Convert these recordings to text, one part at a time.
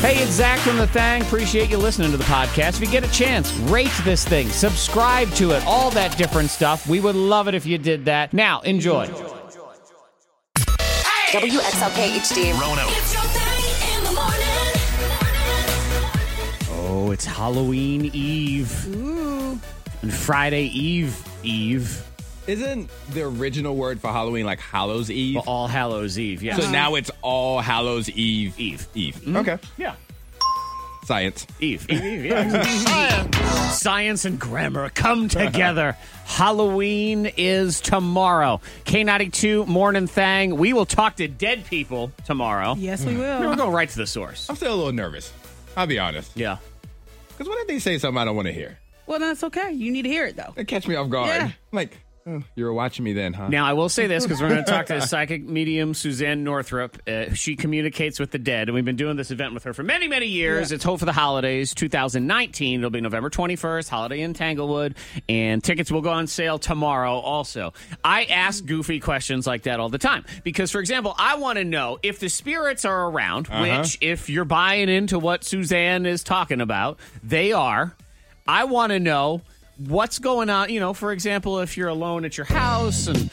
Hey, it's Zach from The Thang. Appreciate you listening to the podcast. If you get a chance, rate this thing, subscribe to it, all that different stuff. We would love it if you did that. Now, enjoy. WXLK HD. Rono. It's your thing in the morning. Oh, it's Halloween Eve. Ooh. And Friday Eve. Isn't the original word for Halloween like Hallows Eve? Well, All Hallows Eve, yes. So now it's All Hallows Eve. Eve. Okay. Yeah. Science. Eve, yeah. Science and grammar come together. Halloween is tomorrow. K92 Morning Thang. We will talk to dead people tomorrow. Yes, we will. We'll go right to the source. I'm still a little nervous. I'll be honest. Yeah. Because what if they say something I don't want to hear? Well, that's okay. You need to hear it, though. It catch me off guard. Yeah. I'm like, oh, you were watching me then, huh? Now, I will say this because we're going to talk to psychic medium Suzanne Northrup. She communicates with the dead, and we've been doing this event with her for many, many years. Yeah. It's Hope for the Holidays 2019. It'll be November 21st, holiday in Tanglewood, and tickets will go on sale tomorrow also. I ask goofy questions like that all the time because, for example, I want to know if the spirits are around, which, if you're buying into what Suzanne is talking about, they are. I want to know what's going on, for example, if you're alone at your house and,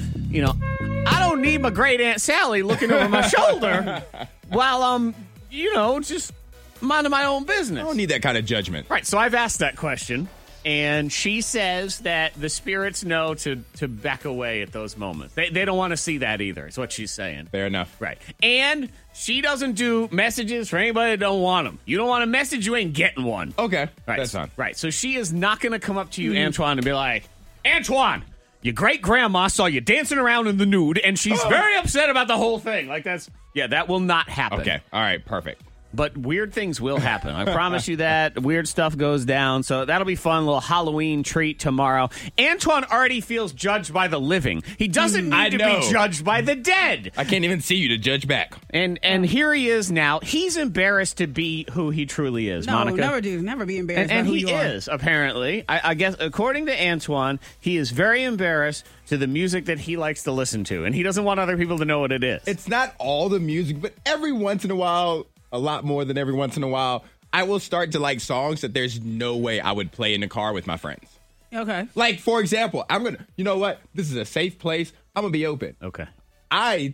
I don't need my great Aunt Sally looking over my shoulder while I'm, just minding my own business. I don't need that kind of judgment. Right, so I've asked that question, and she says that the spirits know to back away at those moments. They don't want to see that either, is what she's saying. Fair enough. Right. And she doesn't do messages for anybody that don't want them. You don't want a message, you ain't getting one. Okay. Right. That's fine. Right. So she is not going to come up to you, Antoine, and be like, Antoine, your great-grandma saw you dancing around in the nude, and she's very upset about the whole thing. That will not happen. Okay. All right. Perfect. But weird things will happen. I promise you that. Weird stuff goes down. So that'll be fun. A little Halloween treat tomorrow. Antoine already feels judged by the living. He doesn't need to be judged by the dead. I can't even see you to judge back. And here he is now. He's embarrassed to be who he truly is, No, Monica. never be embarrassed And by who he you are. is, apparently. I guess, according to Antoine, he is very embarrassed to the music that he likes to listen to. And he doesn't want other people to know what it is. It's not all the music, but every once in a while, a lot more than every once in a while, I will start to like songs that there's no way I would play in the car with my friends. Okay. Like, for example, you know what? This is a safe place. I'm going to be open. Okay. I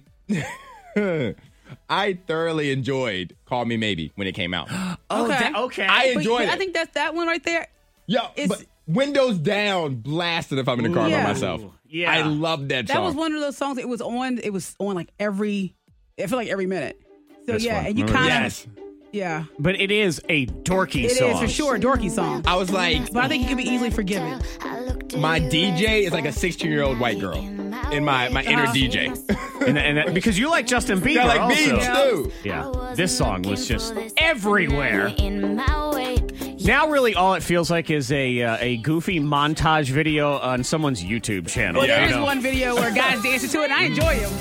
thoroughly enjoyed Call Me Maybe when it came out. Okay. I But enjoyed it. I think that's that one right there. Yo, but windows down, blasted if I'm in the car by Yeah. myself. Yeah. I love that song. That was one of those songs. It was on like every minute. So This yeah, one. and you Remember kind Yes. of yeah. But it is a dorky It song. is for sure a dorky song. I was like, But I think he can be easily forgiven. my DJ is like a 16-year-old white girl in my inner DJ. And because you like Justin Bieber I like also. Biebs, too. Yeah. This song was just everywhere. Now really all it feels like is a goofy montage video on someone's YouTube channel. Well, there Yeah. is one video where guys dancing to it, and I enjoy him.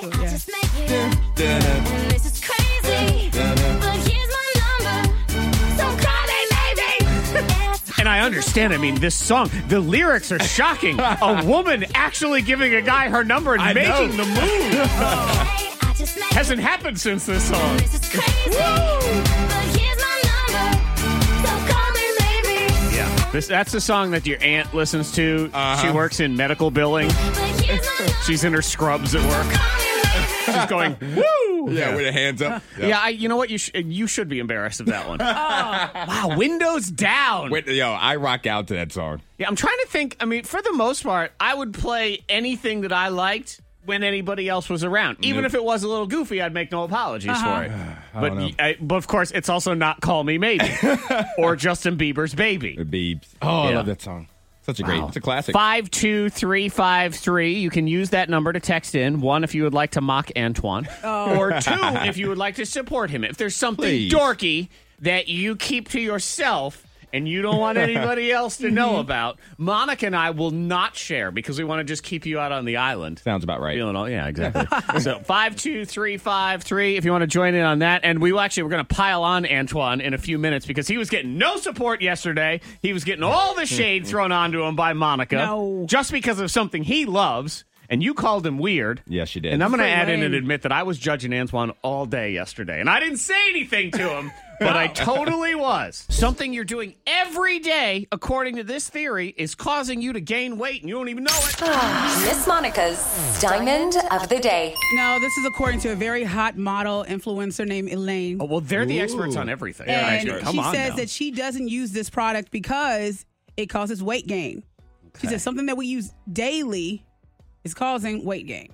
This is crazy, but here's my number. So call me maybe. And I understand. I mean, this song, the lyrics are shocking. A woman actually giving a guy her number and I making know. the move. I just met Hasn't happened since this song. This is crazy, but here's my number. So call me maybe. Yeah. That's the song that your aunt listens to. Uh-huh. She works in medical billing. But here's my number. She's in her scrubs at work. Call me maybe. She's going, woo! Yeah, with the hands up. Yeah, you know what? You should be embarrassed of that one. Wow, windows down. I rock out to that song. Yeah, I'm trying to think. I mean, for the most part, I would play anything that I liked when anybody else was around. Even if it was a little goofy, I'd make no apologies for it. But of course, it's also not Call Me Maybe or Justin Bieber's Baby. The Biebs. Oh, I Yeah. love that song. Such a great, it's a classic. 52353. You can use that number to text in. 1, if you would like to mock Antoine. Or 2, if you would like to support him. If there's something Please. dorky that you keep to yourself and you don't want anybody else to know about, Monica and I will not share because we want to just keep you out on the island. Sounds about right. Feeling all, yeah, exactly. So 52353 if you want to join in on that. And we're going to pile on Antoine in a few minutes because he was getting no support yesterday. He was getting all the shade thrown onto him by Monica. No. Just because of something he loves. And you called him weird. Yes, you did. And I'm going to Pretty add in lame. and admit that I was judging Antoine all day yesterday. And I didn't say anything to him. but I totally was. Something you're doing every day, according to this theory, is causing you to gain weight and you don't even know it. Miss Monica's Diamond of the Day. No, this is according to a very hot model influencer named Elaine. Oh, well, they're the experts on everything. And Come she on says now. that she doesn't use this product because it causes weight gain. She says something that we use daily is causing weight gain.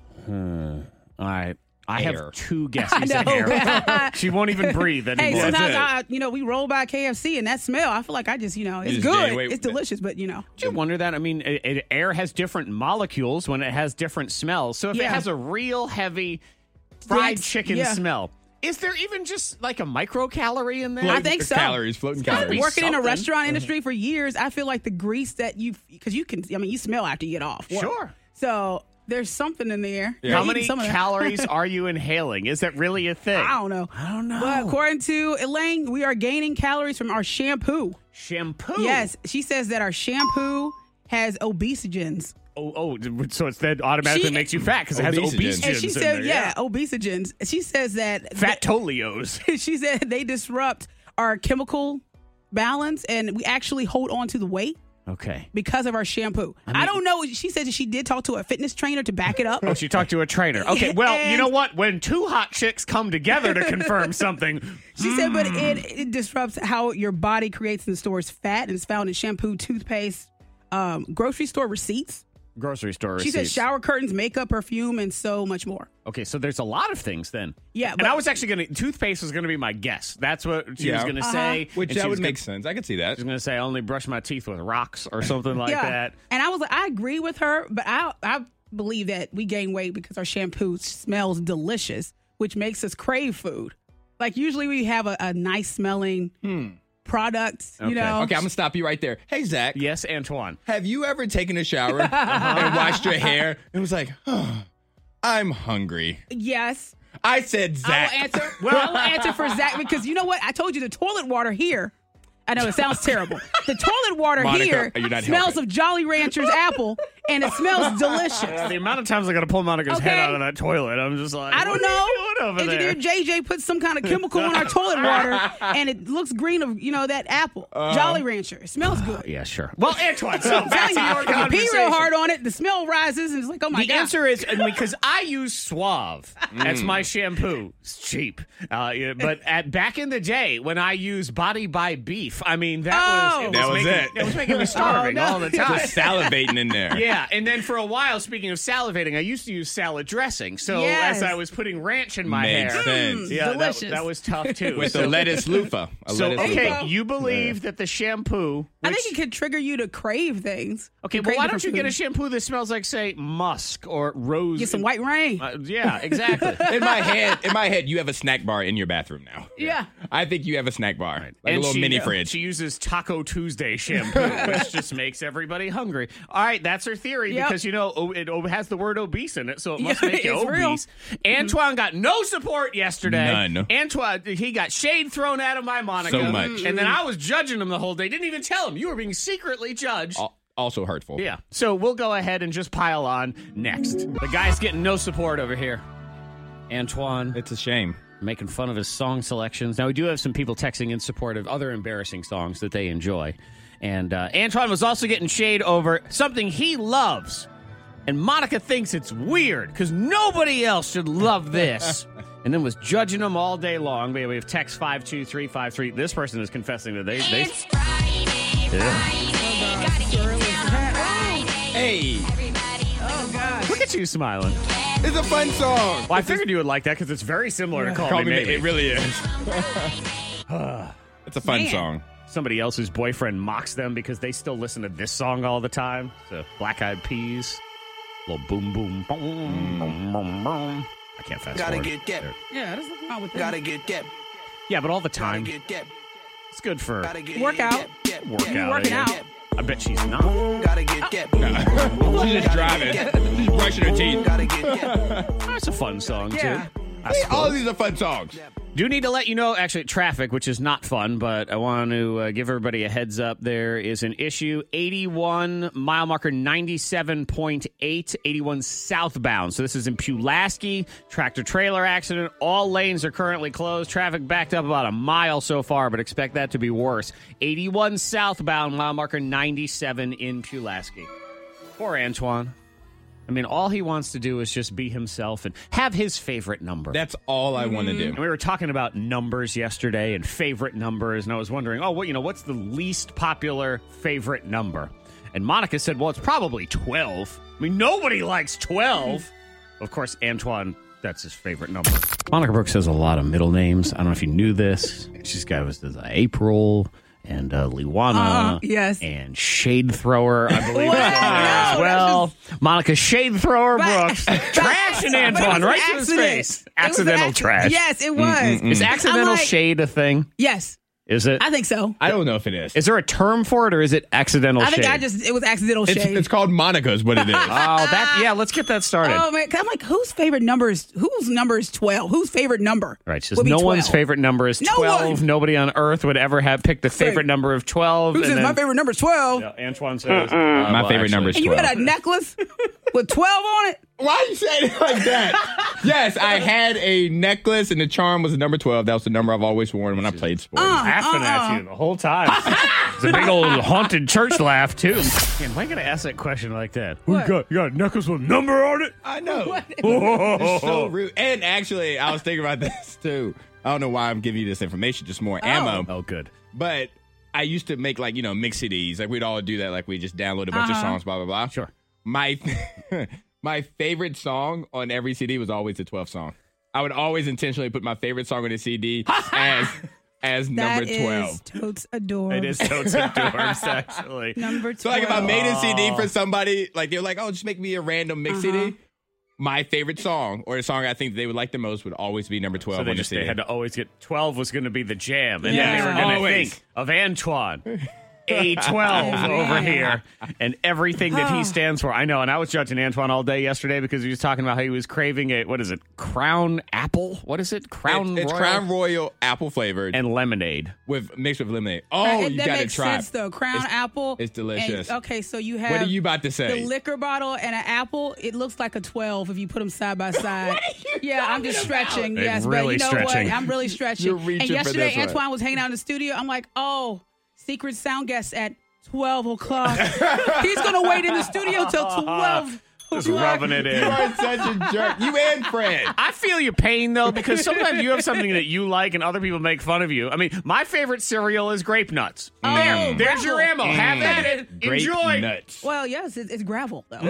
All right. I Air. have two guesses. I know. Air. She won't even breathe anymore. Hey, sometimes That's we roll by KFC and that smell, I feel like I just, it's just good. gain weight It's with it. delicious, but Did you wonder that? I mean, air has different molecules when it has different smells. So if it Yeah. has a real heavy fried Dense, chicken yeah. smell, is there even just like a microcalorie in there? I think so. Floating gotta be calories. working in a something. restaurant industry for years, I feel like the grease that because you smell after you get off work. Sure. So there's something in the air. Yeah. You're How eating many some of that. calories are you inhaling? Is that really a thing? I don't know. But according to Elaine, we are gaining calories from our shampoo. Shampoo? Yes, she says that our shampoo has obesogens. Oh, so it's that automatically She- makes you fat because it has Obesogens. obesogens And she in said, there. obesogens. She says that Fat Tolios. she said they disrupt our chemical balance and we actually hold on to the weight Okay. because of our shampoo. I don't know. She said that she did talk to a fitness trainer to back it up. Oh, she talked to a trainer. Okay, well, you And- know what? When two hot chicks come together to confirm something, She said, but it disrupts how your body creates and stores fat, and it's found in shampoo, toothpaste, grocery store receipts. grocery store She receipts. said shower curtains, makeup, perfume, and so much more. Okay, so there's a lot of things then. Yeah, and but- I was actually going to, toothpaste was going to be my guess. That's what she was Yeah. going to say. Which and that she would was make sense. I could see that. She's going to say, I only brush my teeth with rocks or something like that. And I was like, I agree with her, but I believe that we gain weight because our shampoo smells delicious, which makes us crave food. Like usually we have a nice smelling product, Okay. you know. Okay, I'm gonna stop you right there. Hey, Zach, Yes, Antoine. have you ever taken a shower and washed your hair and was like, oh, I'm hungry? Yes. I said Zach. I will answer. I will answer for Zach because you know what? I told you the toilet water here. I know it sounds terrible. The toilet water Monica, here you're not smells helping. of Jolly Rancher's apple, and it smells delicious. The amount of times I got to pull Monica's head Okay. out of that toilet, I'm just like, I don't what know. are you doing over Engineer there? JJ put some kind of chemical in our toilet water, and it looks green of that apple, Jolly Rancher. It smells good. Yeah, sure. Well, Antoine, so back to your If you pee conversation. real hard on it, the smell rises, and it's like, oh my The god. answer is because I use Suave. That's my shampoo. It's cheap. But back in the day when I used Body by Beef, I mean That was it. It was making me starving all the time. Just salivating in there. Yeah, and then for a while, speaking of salivating, I used to use salad dressing. So Yes. as I was putting ranch in my Made hair, sense. yeah, Delicious. that was tough too. With the lettuce loofah. So lettuce okay, loofah. you believe that the shampoo? I which- think it could trigger you to crave things. Okay, To well, crave why don't you different get a foods. shampoo that smells like, say, musk or rose? Get some white rain? Yeah, exactly. In my head, you have a snack bar in your bathroom now. Yeah. I think you have a snack bar, like a And little mini fridge. She uses Taco Tuesday shampoo, which just makes everybody hungry. All right, that's her theory Yep. because, it has the word obese in it, so it must Yeah, make you it's real. obese. Antoine got no support yesterday. None. Antoine, he got shade thrown at him by Monica. So much. And then I was judging him the whole day. Didn't even tell him. You were being secretly judged. Also hurtful. Yeah. So we'll go ahead and just pile on next. The guy's getting no support over here. Antoine It's a shame. making fun of his song selections. Now, we do have some people texting in support of other embarrassing songs that they enjoy. And Antoine was also getting shade over something he loves. And Monica thinks it's weird because nobody else should love this. And then was judging him all day long. We have text 52353. This person is confessing that they Hey, Oh god. Look at you smiling. it's a fun song. Well, I figured you would like that because it's very similar to Call Me Maybe. It really is. It's a fun Man. song. Somebody else's boyfriend mocks them because they still listen to this song all the time. So Black Eyed Peas, little boom boom boom boom boom boom. I can't fast Gotta forward. get that. There. Yeah, there's nothing wrong with that. Gotta get that. Yeah, but all the Gotta time. get that. It's good for Gotta get Workout. that. workout. working yeah. out. I bet she's not. Gotta get that. She's just driving. She's brushing her teeth. Gotta get that. That's a fun song Yeah. too. I Hey, all suppose. of these are fun songs. Do need to let you know, actually, traffic, which is not fun, but I want to give everybody a heads up. There is an issue. 81, mile marker 97.8, 81 southbound. So this is in Pulaski. Tractor-trailer accident. All lanes are currently closed. Traffic backed up about a mile so far, but expect that to be worse. 81 southbound, mile marker 97 in Pulaski. Poor Antoine. I mean, all he wants to do is just be himself and have his favorite number. That's all I want to do. And we were talking about numbers yesterday and favorite numbers, and I was wondering, what's the least popular favorite number? And Monica said, well, it's probably 12. I mean, nobody likes 12. Of course, Antoine, that's his favorite number. Monica Brooks has a lot of middle names. I don't know if you knew this. She's got April and Liwana, yes, and Shade Thrower, I believe, is on there as well. Monica Shade Thrower Brooks, trashing Antoine right to his face. Accidental trash. Yes, it was. Is accidental shade a thing? Yes. Is it? I think so. I don't know if it is. Is there a term for it, or is it accidental I think shade? it was accidental shade. It's called Monica's what it is. Let's get that started. Oh man, 'cause I'm like, whose number is 12? Whose favorite number? Right, she says would be no 12? one's favorite number is 12. Nobody on earth would ever have picked the favorite number of 12. Who says my favorite number is 12? Yeah, Antoine says My favorite number is And 12. you had a necklace with 12 on it? Why are you saying it like that? Yes, I had a necklace, and the charm was the number 12. That was the number I've always worn when I played sports. laughing at you the whole time. It's a big old haunted church laugh, too. Man, why you going to ask that question like that? What? You got a necklace with a number on it? I know. It's so rude. And actually, I was thinking about this, too. I don't know why I'm giving you this information, just more ammo. Oh, good. But I used to make, mix CDs. Like, we'd all do that. Like, we just download a bunch of songs, blah, blah, blah. Sure. My favorite song on every CD was always the 12th song. I would always intentionally put my favorite song on the CD as number 12. That is totes adorbs. It is totes adorbs, actually. Number 12. So, like, if I made a CD for somebody, like, they're like, oh, just make me a random mix CD. My favorite song, or the song I think they would like the most, would always be number 12 So on the CD. they had to always get 12 was going to be the jam. And Yeah. then they were going to Always. think of Antoine. A12 over here and everything that he stands for. I know, and I was judging Antoine all day yesterday because he was talking about how he was craving Crown Apple? What is it? It's Royal? Crown Royal apple flavored And lemonade. mixed with lemonade. Oh, you that got to makes try. sense, though. Crown apple. it's delicious. And, okay, so you have What are you about to say? the liquor bottle and an apple. It looks like a 12 if you put them side by side. I'm just stretching. They're Yes, really but you know stretching. what? I'm really stretching. You're reaching and for yesterday, this one. Antoine was hanging out in the studio. I'm like, oh, secret sound guest at 12 o'clock. He's going to wait in the studio till 12. Just rubbing it in. You are such a jerk. You and Fred. I feel your pain, though, because sometimes you have something that you like and other people make fun of you. I mean, my favorite cereal is Grape Nuts. There's your ammo. Have at it. Grape Enjoy. nuts. Well, yes, it's gravel, though.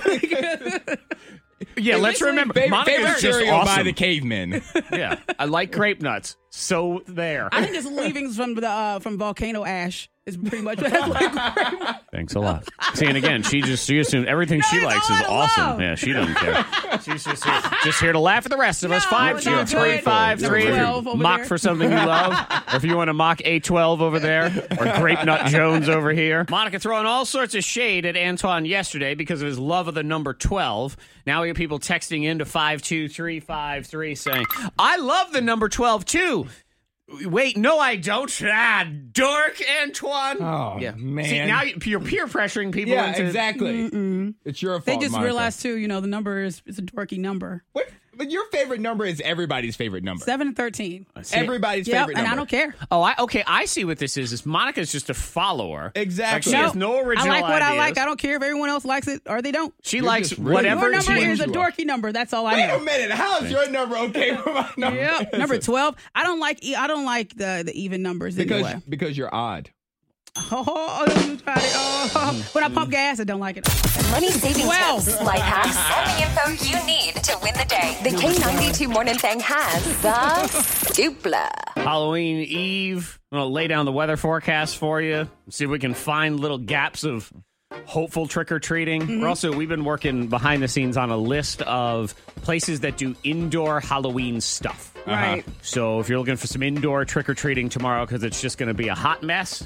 Yeah, let's remember. Favorite Monica's just cereal by awesome. the cavemen. Yeah, I like Grape Nuts. So there. I think it's leavings from volcano ash. Is pretty much what that's like. Thanks a lot. See, and again, she assumes everything she it's likes all is out of awesome. love. Yeah, she doesn't care. She's just here to laugh at the rest of us. No, 52353. number 12 over Mock there. for something you love, or if you want to mock A12 over there, or Grape Nut Jones over here. Monica throwing all sorts of shade at Antoine yesterday because of his love of the number 12. Now we have people texting into 52353 saying, "I love the number 12 too." Wait, no, I don't. Dork, Antoine. Oh, yeah. man. See, now you're peer pressuring people Yeah, into... exactly. It's your fault, They just Monica. realized too, the number is a dorky number. But your favorite number is everybody's favorite number. 7 and 13. Everybody's Yep, favorite and number. I don't care. Oh, I see what this is. Monica's just a follower. Exactly. Like, she has no original I like what I ideas. like. I don't care if everyone else likes it or they don't. She You're likes just really whatever. Your number she- is a you are. dorky number. That's all I Wait know. a minute. How is your number okay with my number? Yep, number 12. I don't like the even numbers anyway. Because you're odd. Oh, you tried it. Oh. When I pump gas, I don't like it. Money saving 12. tips, life hacks, and the info you need to win the day. The K92 Morning Thing has the dupla. Halloween Eve. I'm going to lay down the weather forecast for you. See if we can find little gaps of hopeful trick-or-treating. We've been working behind the scenes on a list of places that do indoor Halloween stuff. Right. So if you're looking for some indoor trick-or-treating tomorrow because it's just going to be a hot mess,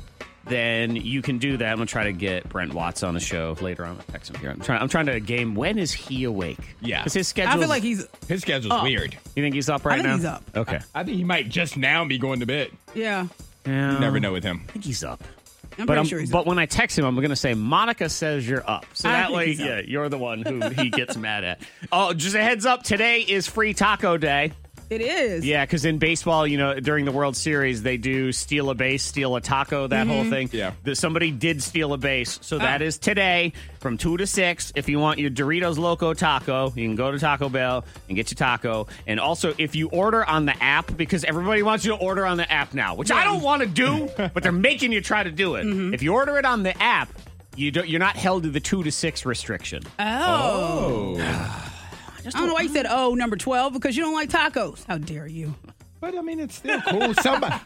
then you can do that. I'm going to try to get Brent Watts on the show later on. Text him here. I'm trying to game. When is he awake? Yeah. Because his schedule. I feel like he's. His schedule's Up. weird. You think he's up right I think now? he's up. Okay. I think he might just now be going to bed. Yeah. Yeah. You never know with him. I think he's up. I'm But, pretty sure he's. but when I text him, I'm going to say, Monica says you're up. So I that think way, he's up. yeah, you're the one who he gets mad at. Oh, just a heads up. Today is Free Taco Day. It is. Yeah, because in baseball, during the World Series, they do steal a base, steal a taco, that whole thing. Yeah. Somebody did steal a base. So that is today from 2 to 6. If you want your Doritos Loco Taco, you can go to Taco Bell and get your taco. And also, if you order on the app, because everybody wants you to order on the app now, which I don't want to do, but they're making you try to do it. If you order it on the app, you're not held to the 2 to 6 restriction. Oh. I don't know why you said number 12 because you don't like tacos. How dare you? But I mean, it's still cool.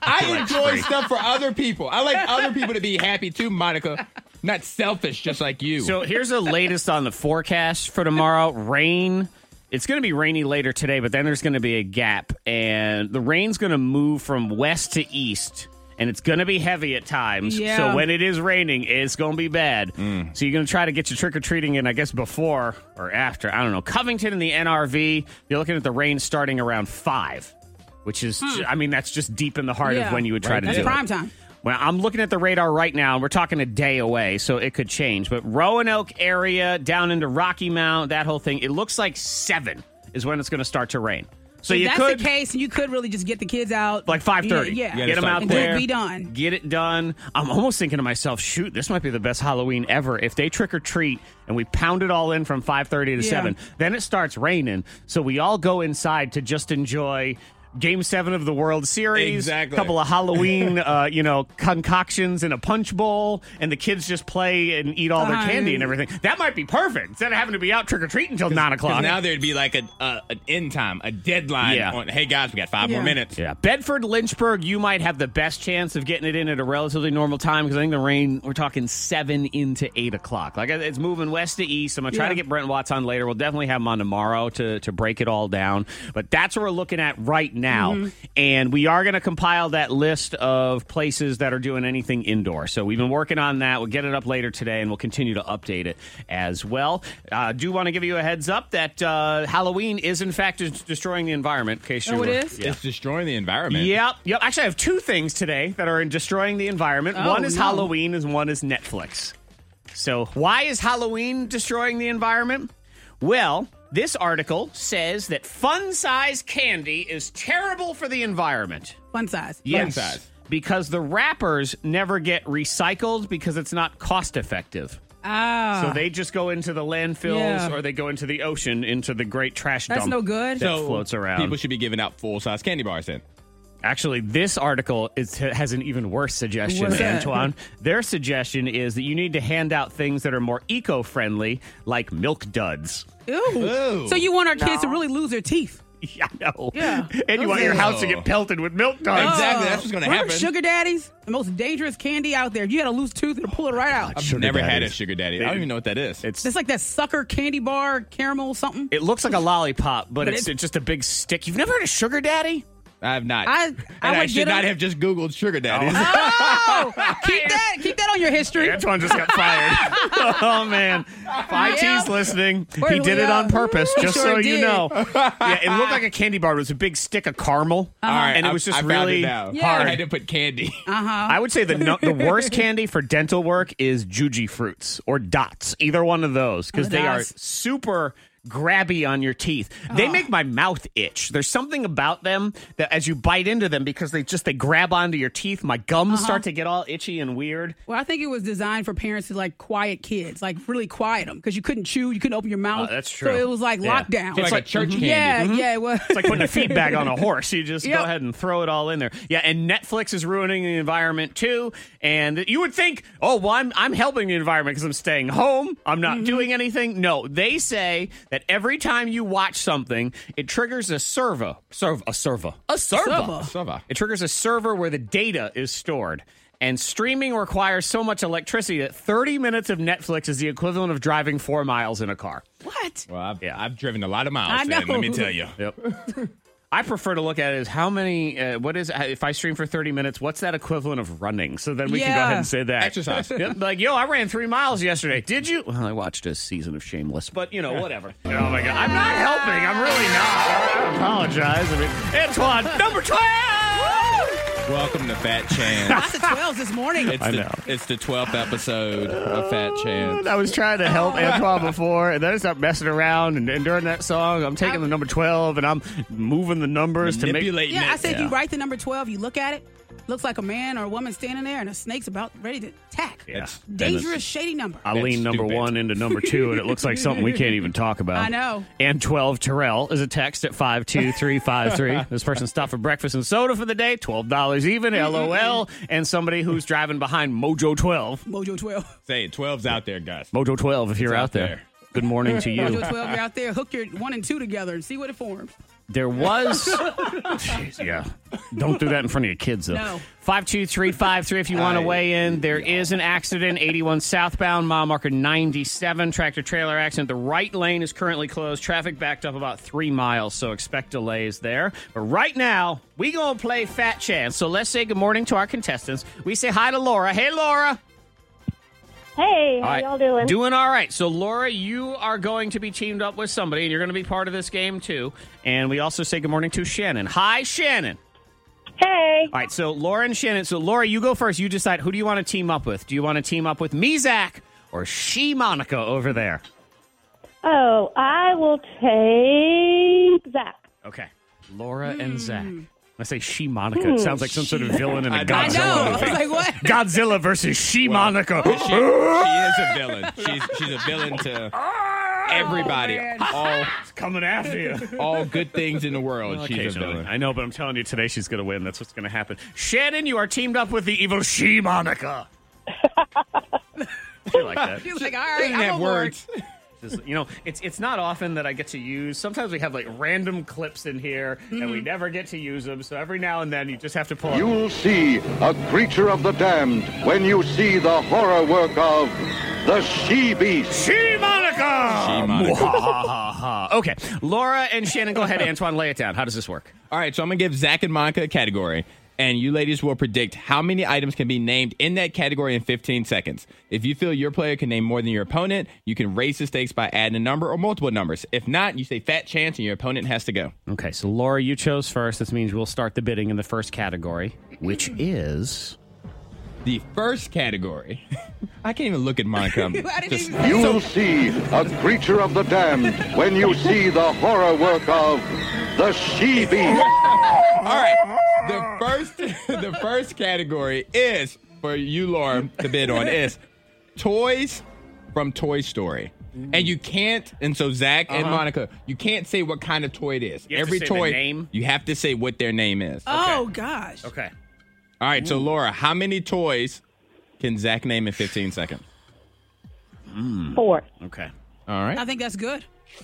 I enjoy stuff for other people. I like other people to be happy too, Monica. Not selfish, just like you. So here's the latest on the forecast for tomorrow. Rain. It's going to be rainy later today, but then there's going to be a gap. And the rain's going to move from west to east. And it's going to be heavy at times. Yeah. So when it is raining, it's going to be bad. So you're going to try to get your trick-or-treating in, I guess, before or after. I don't know. Covington and the NRV, you're looking at the rain starting around 5, which is, that's just deep in the heart of when you would try to do That's it. prime time. Well, I'm looking at the radar right now, and we're talking a day away, so it could change. But Roanoke area, down into Rocky Mount, that whole thing, it looks like 7 is when it's going to start to rain. So if you that's could, the case, and you could really just get the kids out. like 5:30. Yeah. Get them out and there. just be done. Get it done. I'm almost thinking to myself, shoot, this might be the best Halloween ever. If they trick or treat and we pound it all in from 5:30 to 7, then it starts raining. So we all go inside to just enjoy Game 7 of the World Series. Exactly. A couple of Halloween, concoctions in a punch bowl, and the kids just play and eat all their candy and everything. That might be perfect. Instead of having to be out trick-or-treating until 9 o'clock. Now there'd be like an end time, a deadline on, hey, guys, we got 5 more minutes. Yeah. Bedford, Lynchburg, you might have the best chance of getting it in at a relatively normal time because I think the rain, we're talking 7 into 8 o'clock. Like, it's moving west to east. I'm going to try to get Brent Watts on later. We'll definitely have him on tomorrow to break it all down. But that's what we're looking at right now. And we are going to compile that list of places that are doing anything indoor. So we've been working on that. We'll get it up later today, and we'll continue to update it as well. Do want to give you a heads up that Halloween is, in fact, destroying the environment. In case you it were- is? Yeah. It's destroying the environment. Yep. Actually, I have 2 things today that are in destroying the environment. One is no. Halloween, and one is Netflix. So why is Halloween destroying the environment? Well, this article says that fun-size candy is terrible for the environment. Fun size. Yes, size. because the wrappers never get recycled because it's not cost-effective. So they just go into the landfills or they go into the ocean, into the great trash dump. That's no good. That floats around. People should be giving out full-size candy bars then. Actually, this article has an even worse suggestion, What's that? Antoine. Their suggestion is that you need to hand out things that are more eco-friendly, like Milk Duds. Ew. So you want our kids to really lose their teeth? Yeah, I know. Yeah. And you want your house to get pelted with Milk Duds. Exactly, that's what's gonna Remember happen. Sugar daddies? The most dangerous candy out there. You had a loose tooth and pull it right out. I've never had a sugar daddy. I don't even know what that is. It's like that sucker candy bar, caramel something. It looks like a lollipop, but it's it's- just a big stick. You've never had a Sugar Daddy? I have not. I and I would should get not them. have just Googled sugar daddies. Oh, keep that on your history. Antoine just got fired. Oh, man. 5T's listening. Or- He did it on purpose, He just sure so you did. know. Yeah, it looked like a candy bar. It was a big stick of caramel. All right, And it was just I found really it now. Yeah. I had to put candy. I would say the worst candy for dental work is Juji Fruits or Dots. Either one of those, because the they are Dots. super grabby on your teeth. They make my mouth itch. There's something about them that as you bite into them, because they grab onto your teeth, my gums start to get all itchy and weird. Well, I think it was designed for parents to like quiet kids, like really quiet them, because you couldn't chew, you couldn't open your mouth. That's true. So it was like Yeah. lockdown. It's like a church candy. Yeah, yeah, it was. It's like putting a feed bag on a horse. You just Yep. go ahead and throw it all in there. Yeah, and Netflix is ruining the environment too. And you would think, oh, well, I'm helping the environment because I'm staying home. I'm not doing anything. No, they say that every time you watch something, it triggers a server. Sava. It triggers a server where the data is stored. And streaming requires so much electricity that 30 minutes of Netflix is the equivalent of driving 4 miles in a car. What? Well, Yeah. I've driven a lot of miles. I know. Let me tell you. Yep. I prefer to look at it as how many, if I stream for 30 minutes, what's that equivalent of running? So then we can go ahead and say that. Exercise. Yep, like, I ran 3 miles yesterday. Did you? Well, I watched a season of Shameless, but, whatever. Oh, my God. I'm not helping. I'm really not. I apologize. Antoine, number 12! Welcome to Fat Chance. Lots of 12s this morning. It's the 12th episode of Fat Chance. I was trying to help Antoine before, and then I started messing around. And during that song, I'm taking the number 12, and I'm moving the numbers to make. Manipulating Yeah, it. I said if you write the number 12, you look at it, looks like a man or a woman standing there, and a snake's about ready to attack. Yeah. Dangerous, shady number. I lean number stupid. 1 into number 2, and it looks like something we can't even talk about. I know. And 12 Terrell is a text at 52353. This person stopped for breakfast and soda for the day, $12 even, LOL. And somebody who's driving behind Mojo 12. Mojo 12. Say it. 12's out there, guys. Mojo 12, if you're It's out out there. there. Good morning to you. Mojo 12, you're out there. Hook your 1 and 2 together and see what it forms. There was. Jeez, yeah. Don't do that in front of your kids, though. No. 52353 if you want to weigh in. There is an accident, 81 southbound, mile marker 97. Tractor trailer accident. The right lane is currently closed. Traffic backed up about 3 miles, so expect delays there. But right now, we going to play Fat Chance. So let's say good morning to our contestants. We say hi to Laura. Hey, Laura. Hey, how All right. y'all doing? Doing all right. So, Laura, you are going to be teamed up with somebody, and you're going to be part of this game, too. And we also say good morning to Shannon. Hi, Shannon. Hey. All right, so Laura and Shannon. So, Laura, you go first. You decide, who do you want to team up with? Do you want to team up with me, Zach, or she, Monica, over there? Oh, I will take Zach. Okay. Laura and Zach. I say she, Monica. It sounds like some sort of villain in a I I Godzilla know. I was movie. like, what? Godzilla versus she, Monica. She is a villain. She's a villain to everybody. It's coming after you. All good things in the world. She's a Occasionally. villain. I know, but I'm telling you, today she's going to win. That's what's going to happen. Shannon, you are teamed up with the evil she, Monica. You like that? He was like, all right, Doesn't I'm have on board. words. Just, it's not often that I get to use. Sometimes we have like random clips in here, and we never get to use them. So every now and then, you just have to pull. You'll see a creature of the damned when you see the horror work of the She-Beast. She Monica. She Monica. Okay, Laura and Shannon, go ahead. Antoine, lay it down. How does this work? All right, so I'm going to give Zach and Monica a category, and you ladies will predict how many items can be named in that category in 15 seconds. If you feel your player can name more than your opponent, you can raise the stakes by adding a number or multiple numbers. If not, you say Fat Chance and your opponent has to go. Okay, so Laura, you chose first. This means we'll start the bidding in the first category, which is. The first category. I can't even look at Monica. I'm I didn't just- even- You'll see a creature of the damned when you see the horror work of the She-Beast. All right. The first category is for you, Laura, to bid on is toys from Toy Story. And you can't, and so Zach and Monica, you can't say what kind of toy it is. You have to Every say the toy, name? you have to say what their name is. Oh, gosh. Okay. All right, so Laura, how many toys can Zach name in 15 seconds? 4. Okay. All right. I think that's good.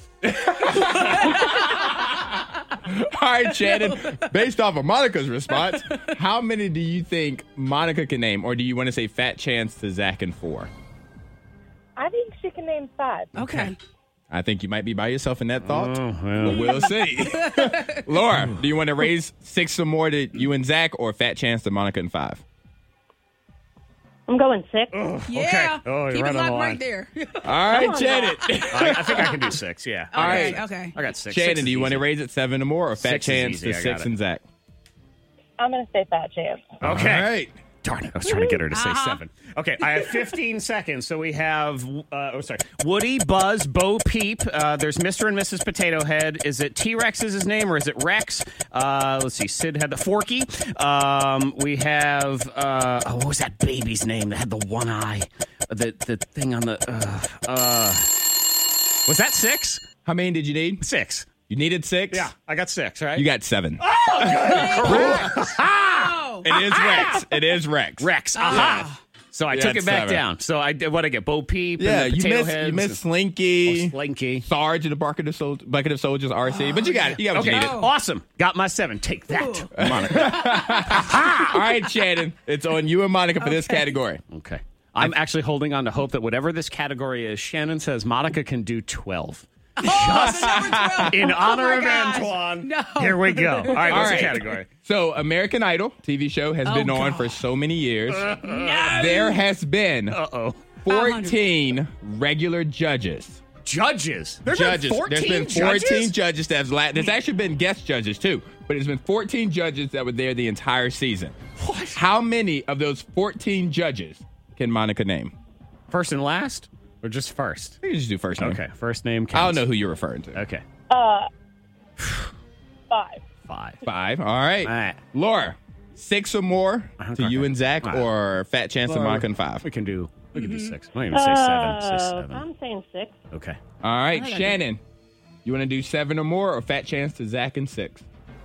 All right, Shannon, based off of Monica's response, how many do you think Monica can name? Or do you want to say Fat Chance to Zach and 4? I think she can name 5. Okay. I think you might be by yourself in that thought. Oh, But well. we'll see. Laura, do you want to raise 6 or more to you and Zach, or Fat Chance to Monica and 5? I'm going 6. Yeah. Oh, you're Keep right it on the locked line. right there. All right, Shannon. I think I can do 6, yeah. All right. Okay. I got 6. Shannon, do you want to raise it 7 or more, or Fat 6 is Chance easy, to I got 6 it. and Zach? I'm going to say Fat Chance. Okay. All right. Darn it. I was trying to get her to say 7. Okay, I have 15 seconds. So we have, Woody, Buzz, Bo Peep. There's Mr. and Mrs. Potato Head. Is it T-Rex is his name, or is it Rex? Let's see. Sid had the Forky. We have, what was that baby's name that had the one eye? The thing on the, was that 6? How many did you need? 6. You needed 6? Yeah, I got 6, right? You got 7. Oh. It is Rex. It is Rex. Rex. Aha. So I Yeah, took it it's back 7. down. So I did what I get? Bo Peep. Yeah, and the you potato missed, heads. you missed Slinky. Slinky. Sarge and the Bucket of Soldiers RC. But you got it. You got what Okay, you needed. awesome. Got my 7. Take that, Monica. All right, Shannon. It's on you and Monica for this category. Okay. I'm actually holding on to hope that whatever this category is, Shannon says Monica can do 12. Oh, number 12. In honor Oh, my of gosh. Antoine. No. Here we go. All right, what's All right. the category? So, American Idol TV show has been on for so many years. There has been Uh-oh. 14 regular judges. Judges. There's Judges. been 14 There's been 14 judges? judges that have There's actually been guest judges too, but there's been 14 judges that were there the entire season. What? How many of those 14 judges can Monica name? First and last? Or just first? You can just do first name. Okay, first name counts. I don't know who you're referring to. Okay. 5. 5. 5. All right. All right. Laura, 6 or more to you and Zach, All right. or fat chance of Monica and 5. We can do 6. I might even say 7. Say 7. I'm saying 6. Okay. All right, I think I Shannon, you want to do 7 or more, or fat chance to Zach and 6?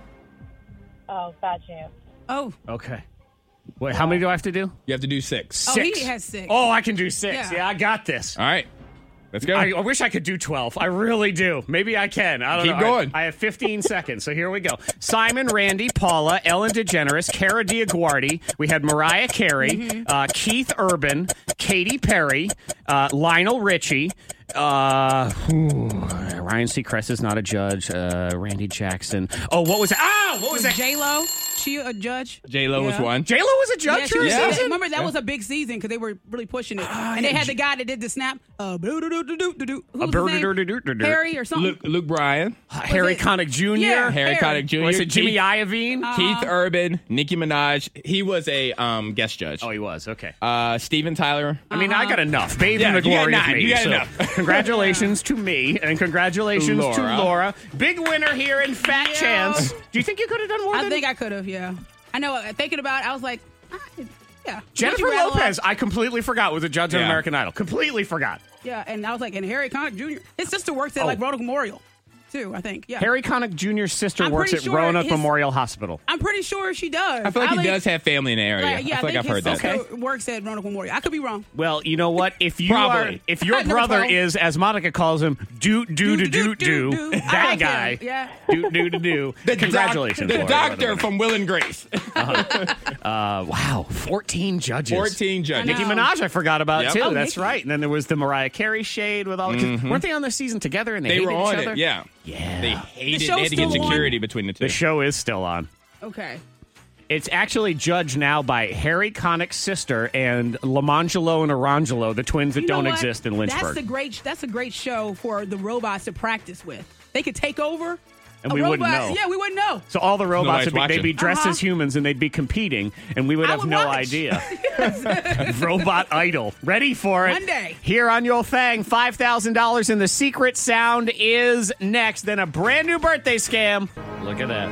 Oh, fat chance. Oh, Okay. Wait, how many do I have to do? You have to do 6. Oh, 6. he has 6. Oh, I can do 6. Yeah. Yeah, I got this. All right. Let's go. I wish I could do 12. I really do. Maybe I can. I don't Keep know. going. I have 15 seconds, so here we go. Simon, Randy, Paula, Ellen DeGeneres, Cara Diaguardi. We had Mariah Carey, Keith Urban, Katy Perry, Lionel Richie. Ryan Seacrest is not a judge. Randy Jackson. Oh, what was that? What was that? J-Lo, she a judge? J-Lo was Yeah. one. J-Lo was a Yeah, judge she for a was. Yeah. season? Remember, that was a big season because they were really pushing it. And they had the guy that did the snap. Who's his name? Harry or something. Luke Bryan, Harry it? Connick Jr. Yeah. Harry Harry. Connick Jr. Was it Jimmy Keith, Iovine? Keith Urban, Nicki Minaj. He was a guest judge. Oh, he was. Okay. Steven Tyler. I mean, I got enough. Bathe Yeah, in the you got glory of 9. me. You got So, enough. Congratulations to me, and congratulations to Laura. Laura. Big winner here in Fat Chance. Do you think you could have done more I than think I could have, yeah. I know, thinking about it, I was like, yeah. Jennifer Would you rattle Lopez? off? I completely forgot was a judge on Yeah. American Idol. Completely forgot. Yeah, and I was like, and Harry Connick Jr. His sister works at like Roanoke Memorial, too, I think. Yeah. Harry Connick Jr.'s sister I'm works pretty at sure Roanoke his- Memorial Hospital. I'm pretty sure she does. I feel like he does have family in the area. Like, yeah, I feel like I've think heard his that. sister works at Roanoke Memorial. I could be wrong. Well, you know what? If you Probably. are, if your No brother problem. is, as Monica calls him, do I that like guy, him, yeah. do. The Congratulations, the Laura, by doctor way. from Will and Grace. Wow, 14 judges. 14 judges. Nicki know. Minaj, I forgot about Yep. too. Oh, That's Nicki. right. And then there was the Mariah Carey shade with all. Weren't they on the season together and they They hated were each on other? it. Yeah. Yeah. They hated. show's They had to get still on? security between the two. The show is still on. Okay. It's actually judged now by Harry Connick's sister and Lamangelo and Arangelo, the twins that You know don't what? exist in Lynchburg. That's a great show for the robots to practice with. They could take over. And a we wouldn't robot- know. Yeah, we wouldn't know. So all the robots Nobody's they'd be watching. dressed as humans and they'd be competing, and we would I have would no watch. idea. Robot Idol, ready for it? One day. Here on Yo Thang, $5,000 in the secret sound is next. Then a brand new birthday scam. Look at that.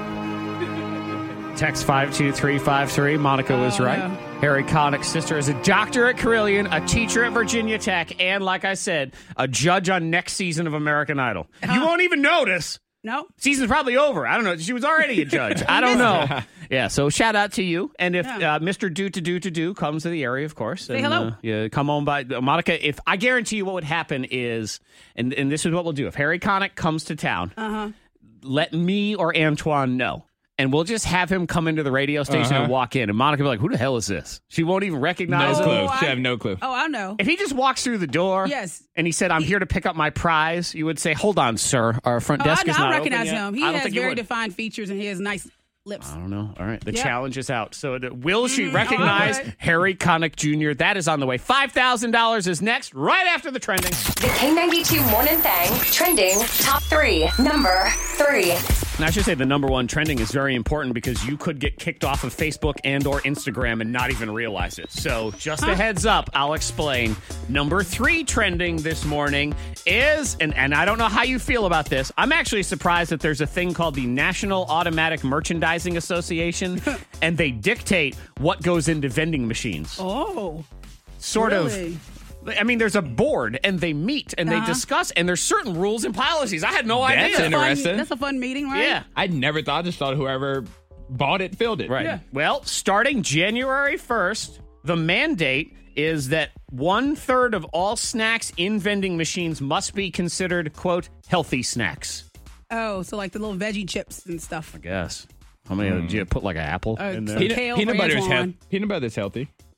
Text 52353. Monica was right. no. Harry Connick's sister is a doctor at Carilion, a teacher at Virginia Tech, and like I said, a judge on next season of American Idol. You won't even notice. No. Season's probably over. I don't know. She was already a judge. I don't know. Yeah, so shout out to you. And if Yeah. Mr. Do comes to the area, of course. Say and, hello. Yeah, come on by. Monica, if I guarantee you what would happen is, and this is what we'll do. If Harry Connick comes to town, let me or Antoine know. And we'll just have him come into the radio station and walk in. And Monica will be like, who the hell is this? She won't even recognize No him. clue. I- She have no clue. Oh, I know. If he just walks through the door Yes. and he said, I'm here to pick up my prize, you would say, hold on, sir. Our front desk is I not recognize open yet." him. He I don't has think you very would. defined features and he has nice lips. I don't know. All right. The Yeah. challenge is out. So will she recognize all right. Harry Connick Jr.? That is on the way. $5,000 is next, right after the trending. The K92 Morning Thang trending top 3. Number 3. And I should say the number one trending is very important because you could get kicked off of Facebook and or Instagram and not even realize it. So just a heads up, I'll explain. Number 3 trending this morning is, and I don't know how you feel about this, I'm actually surprised that there's a thing called the National Automatic Merchandising Association, and they dictate what goes into vending machines. Oh. Sort really? of. I mean, there's a board, and they meet, and they discuss, and there's certain rules and policies. I had no That's idea. interesting. That's a fun meeting, right? Yeah. I never thought. I just thought whoever bought it filled it. Right. Yeah. Well, starting January 1st, the mandate is that 1/3 of all snacks in vending machines must be considered, quote, healthy snacks. Oh, so like the little veggie chips and stuff. Yes. How many did you put like an apple in there? Kale for Peanut butter is Antoine. Peanut butter is healthy.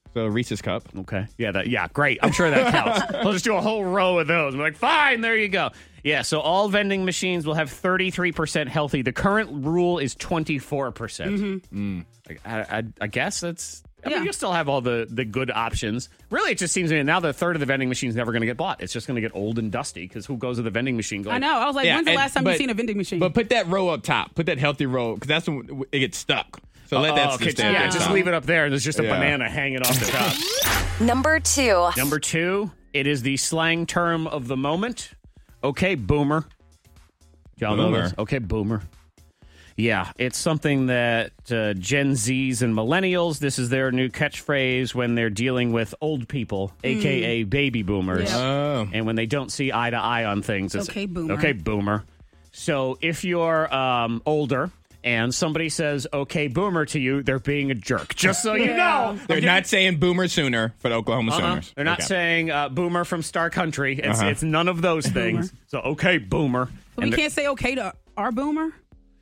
So Reese's Cup. Okay. Yeah, great. I'm sure that counts. We'll just do a whole row of those. I'm like, fine, there you go. Yeah, so all vending machines will have 33% healthy. The current rule is 24%. I guess that's... I mean, you'll still have all the good options. Really, it just seems to me now that a third of the vending machine is never going to get bought. It's just going to get old and dusty because who goes to the vending machine going... I know. I was like, when's the last time you've seen a vending machine? But put that row up top. Put that healthy row, because that's when it gets stuck. So let that okay, stay at yeah, the just top. leave it up there, and there's just a banana hanging off the top. Number 2. Number 2, it is the slang term of the moment. Okay, boomer. Y'all know Boomer. this? Okay, boomer. Yeah, it's something that Gen Zs and millennials, this is their new catchphrase when they're dealing with old people, a.k.a. baby boomers. Yeah. Oh. And when they don't see eye to eye on things, it's Okay, boomer. Okay, boomer. So if you're older and somebody says, okay, boomer to you, they're being a jerk. Just so you know. They're not saying Boomer Sooner for the Oklahoma Sooners. They're not Okay. saying boomer from Star Country. It's none of those things. So, okay, boomer. But we can't say okay to our boomer?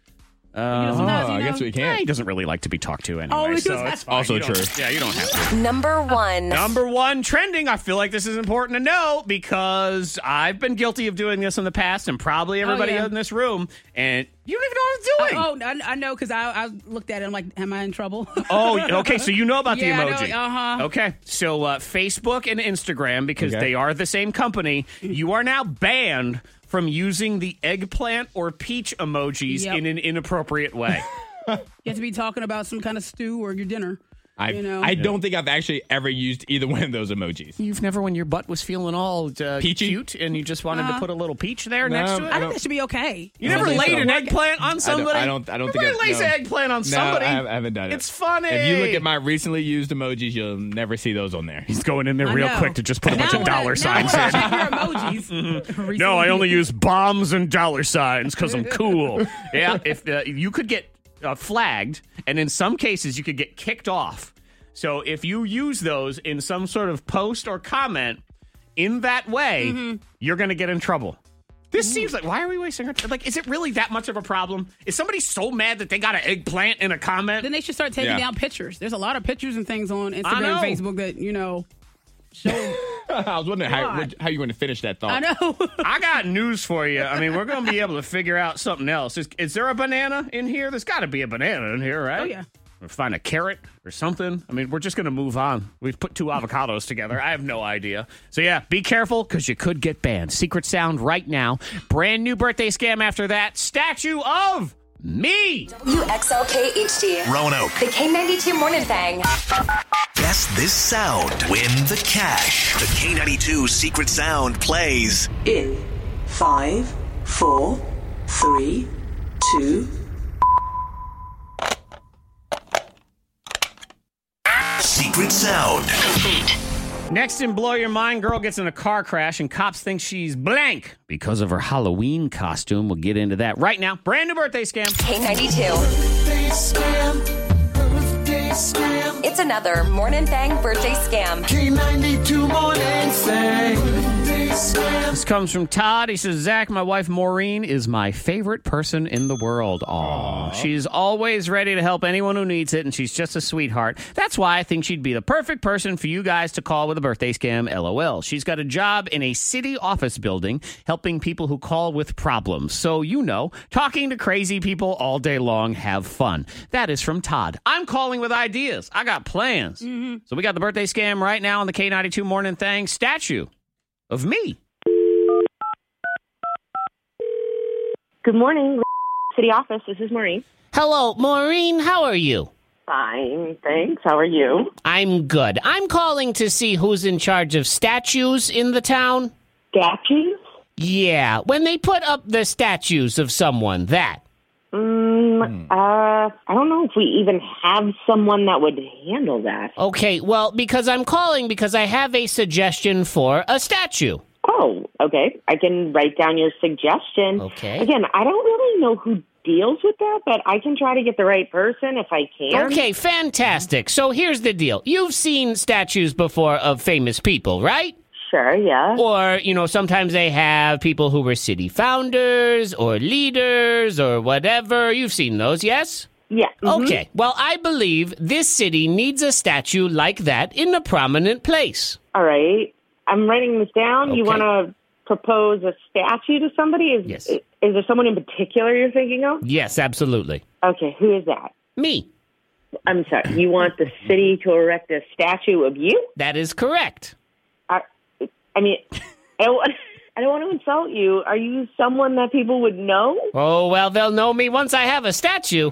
I guess we can. He doesn't really like to be talked to anyway. Oh, so that's it's fine. also You don't- true. Yeah, you don't have to. Number 1. Number 1 trending. I feel like this is important to know because I've been guilty of doing this in the past, and probably everybody yeah. in this room, and you don't even know what I'm doing. I know because I looked at it. I'm like, am I in trouble? Oh, okay. So you know about Yeah, I the know. emoji. Uh-huh. Okay. So Facebook and Instagram, because Okay. they are the same company, you are now banned from using the eggplant or peach emojis Yep. in an inappropriate way. You have to be talking about some kind of stew or your dinner. I don't think I've actually ever used either one of those emojis. You've never, when your butt was feeling all Peachy? cute and you just wanted to put a little peach there No, next to it? I think that should be okay. You never think laid so. an eggplant on somebody? I don't think Everybody I've- lays no. an eggplant on No, somebody. I haven't done it. It's funny. If you look at my recently used emojis, you'll never see those on there. He's going in there I real know. quick to just put a bunch Now of when I- dollar now signs when I in. check your emojis. No, I only use bombs and dollar signs because I'm cool. Yeah, if you could get flagged, and in some cases you could get kicked off. So if you use those in some sort of post or comment in that way, you're going to get in trouble. This seems like, why are we wasting our time? Like, is it really that much of a problem? Is somebody so mad that they got an eggplant in a comment? Then they should start taking Yeah. down pictures. There's a lot of pictures and things on I Instagram know. and Facebook that, show. I was wondering how you going to finish that thought. I know. I got news for you. I mean, we're going to be able to figure out something else. Is there a banana in here? There's got to be a banana in here, right? Oh, yeah. Or find a carrot or something. I mean, we're just going to move on. We've put 2 avocados together. I have no idea. So, yeah, be careful because you could get banned. Secret Sound right now. Brand new birthday scam after that. Statue of me. WXLK HD. Roanoke. The K92 Morning Thing. Guess this sound. Win the cash. The K92 Secret Sound plays In 5, 4, 3, 2. Secret Sound. Next in Blow Your Mind, girl gets in a car crash and cops think she's blank because of her Halloween costume. We'll get into that right now. Brand new birthday scam. K92. It's another Morning Thang birthday scam. This comes from Todd. He says, Zach, my wife Maureen is my favorite person in the world. Aww. She's always ready to help anyone who needs it, and she's just a sweetheart. That's why I think she'd be the perfect person for you guys to call with a birthday scam, LOL. She's got a job in a city office building helping people who call with problems. So, talking to crazy people all day long, have fun. That is from Todd. I'm calling with ideas. I got plans. So we got the birthday scam right now on the K92 Morning Thang statue of me. Good morning, city office. This is Maureen. Hello, Maureen. How are you? Fine, thanks. How are you? I'm good. I'm calling to see who's in charge of statues in the town. Statues? Yeah, when they put up the statues of someone, that. I don't know if we even have someone that would handle that. Okay, well, because I'm calling because I have a suggestion for a statue. Oh, okay. I can write down your suggestion. Okay. Again, I don't really know who deals with that, but I can try to get the right person if I can. Okay, fantastic. So here's the deal. You've seen statues before of famous people, right? Sure, yeah. Or, sometimes they have people who were city founders or leaders or whatever. You've seen those, yes? Yeah. mhm. Okay. Well, I believe this city needs a statue like that in a prominent place. All right. I'm writing this down. You Okay. want to propose a statue to somebody? Yes. Is there someone in particular you're thinking of? Yes, absolutely. Okay, who is that? Me. I'm sorry. You want the city to erect a statue of you? That is correct. I mean, I don't want to insult you. Are you someone that people would know? Oh, well, they'll know me once I have a statue.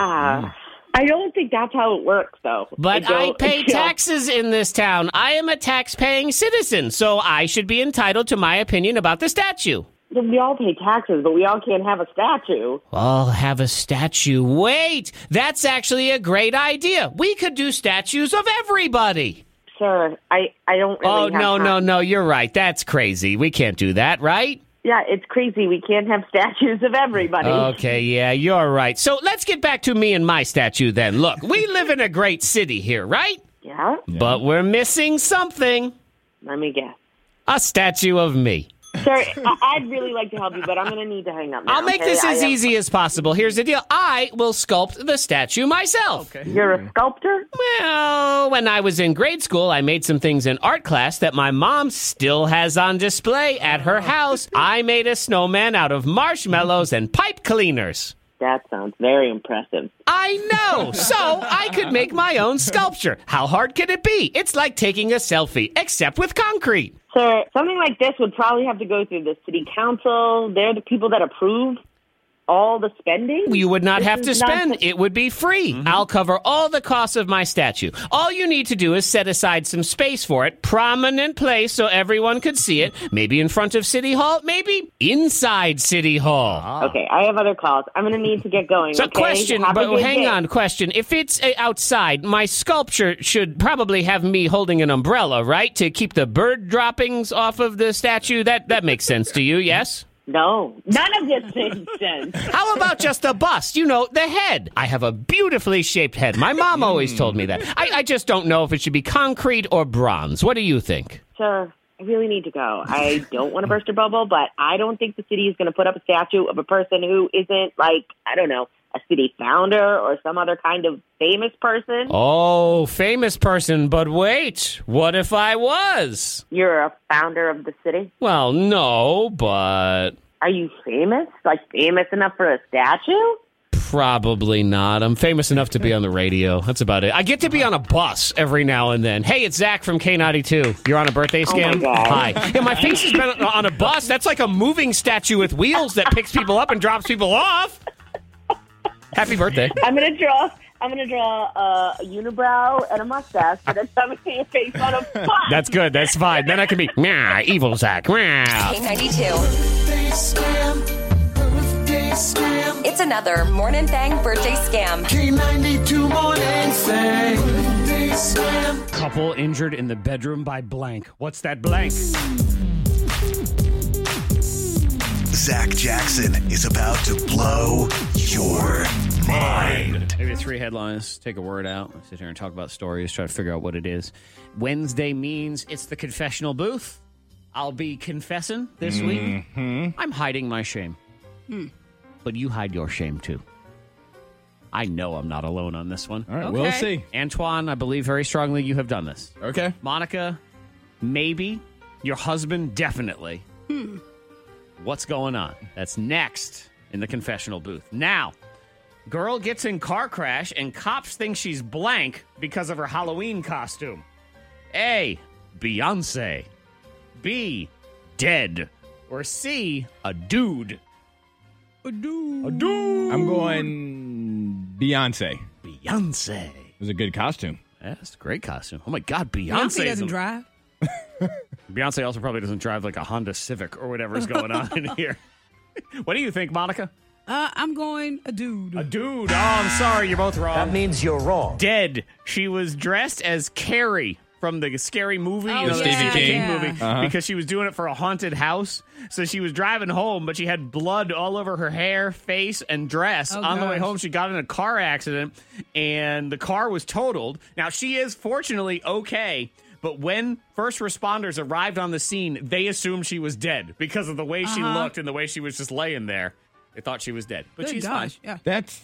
I don't think that's how it works, though. But I don't- pay you know, taxes in this town. I am a tax-paying citizen, so I should be entitled to my opinion about the statue. We all pay taxes, but we all can't have a statue. I'll have a statue. Wait, that's actually a great idea. We could do statues of everybody. Sir, I don't really Oh, have no, time. no, you're right. That's crazy. We can't do that, right? Yeah, it's crazy. We can't have statues of everybody. Okay, yeah, you're right. So let's get back to me and my statue then. Look, we live in a great city here, right? Yeah? But we're missing something. Let me guess. A statue of me. Sir, I'd really like to help you, but I'm going to need to hang up now. I'll make okay? this as I am- easy as possible. Here's the deal. I will sculpt the statue myself. You're a sculptor? Well, when I was in grade school, I made some things in art class that my mom still has on display at her house. I made a snowman out of marshmallows and pipe cleaners. That sounds very impressive. I know. So I could make my own sculpture. How hard can it be? It's like taking a selfie, except with concrete. Sir, something like this would probably have to go through the city council. They're the people that approve all the spending. You would not This have to is not spend. the- It would be free. I'll cover all the costs of my statue. All you need to do is set aside some space for it, prominent place so everyone could see it, maybe in front of City Hall, maybe inside City Hall. Okay, I have other calls. I'm going to need to get going. So okay? question, Have a but good hang day. on, question. If it's outside, my sculpture should probably have me holding an umbrella, right? To keep the bird droppings off of the statue? That makes sense to you, yes? No, none of this makes sense. How about just a bust? You know, the head. I have a beautifully shaped head. My mom always told me that. I just don't know if it should be concrete or bronze. What do you think? Sir, I really need to go. I don't want to burst your bubble, but I don't think the city is going to put up a statue of a person who isn't, like, I don't know, a city founder or some other kind of famous person. Oh, famous person, but wait. What if I was? You're a founder of the city. Well, no, but Are you famous? Like, famous enough for a statue? probably not. I'm famous enough to be on the radio. That's about it. I get to be on a bus every now and then. Hey, it's Zach from K92. You're on a birthday scam? God. Hi. Yeah, my face has been on a bus. That's like a moving statue with wheels that picks people up and drops people off. Happy birthday. I'm gonna draw a unibrow and a mustache, and then I'm gonna face on a bus. That's good. That's fine. Then I can be meow, evil Zach. Meow. K92. It's another Morning Thang birthday scam. K92 Morning Thang. Couple injured in the bedroom by blank. What's that blank? Zach Jackson is about to blow your mind. Maybe 3 headlines. Take a word out. Sit here and talk about stories. Try to figure out what it is. Wednesday means it's the confessional booth. I'll be confessing this week. I'm hiding my shame. But you hide your shame too. I know I'm not alone on this one. All right, we'll see. Antoine, I believe very strongly you have done this. Okay. Monica, maybe. Your husband, definitely. What's going on? That's next in the confessional booth. Now, girl gets in car crash and cops think she's blank because of her Halloween costume. A, Beyonce. B, dead. Or C, a dude. A dude. I'm going Beyonce. Beyonce. It was a good costume. Yeah, that's a great costume. Oh my God, Beyonce. Beyonce doesn't drive. Beyonce also probably doesn't drive like a Honda Civic or whatever is going on in here. What do you think, Monica? I'm going a dude. A dude. Oh, I'm sorry. You're both wrong. That means you're wrong. Dead. She was dressed as Carrie from the Scary Movie, Oh, the yeah, Stephen King yeah. movie, because she was doing it for a haunted house. So she was driving home, but she had blood all over her hair, face, and dress. Oh, On the way gosh. home, she got in a car accident, and the car was totaled. Now, she is fortunately okay, but when first responders arrived on the scene, they assumed she was dead because of the way she looked and the way she was just laying there. They thought she was dead, but Good she's gosh. fine. Yeah.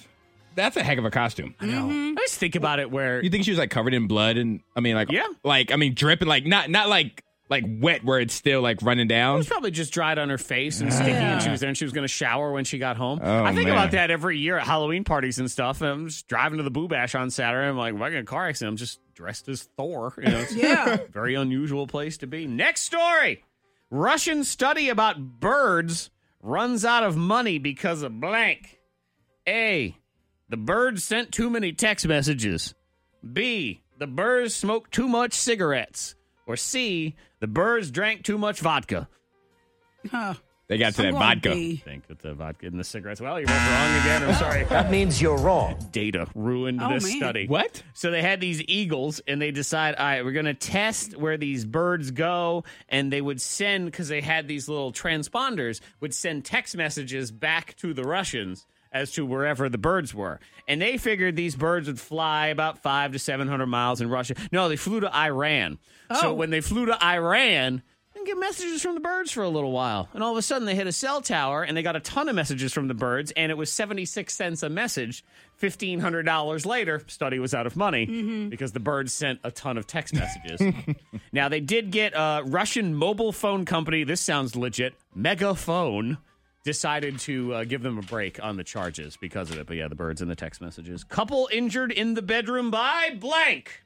That's a heck of a costume. I know. I just think about it where You think she was like covered in blood and dripping, like not like wet where it's still like running it down. was probably just dried on her face and sticky, and she was there and she was going to shower when she got home. Oh, I think man. about that every year at Halloween parties and stuff. And I'm just driving to the Boo Bash on Saturday. I'm like, if I get in a car accident, I'm just dressed as Thor. You know, it's Yeah. a very unusual place to be. Next story. Russian study about birds runs out of money because of blank. A, the birds sent too many text messages. B, the birds smoked too much cigarettes. Or C, the birds drank too much vodka. Huh. They got to I'm that going vodka. B. I think with the vodka and the cigarettes. Well, you went wrong again. I'm sorry. That means you're wrong. Data ruined Oh, this man. study. What? So they had these eagles, and they decide, all right, we're going to test where these birds go, and they would send, because they had these little transponders, would send text messages back to the Russians as to wherever the birds were. And they figured these birds would fly about 500 to 700 miles in Russia. No, they flew to Iran. So Oh. when they flew to Iran, they didn't get messages from the birds for a little while. And all of a sudden, they hit a cell tower, and they got a ton of messages from the birds, and it was 76 cents a message. $1,500 later, study was out of money because the birds sent a ton of text messages. Now, they did get a Russian mobile phone company, this sounds legit, Megaphone, decided to give them a break on the charges because of it. But yeah, the birds and the text messages. Couple injured in the bedroom by blank.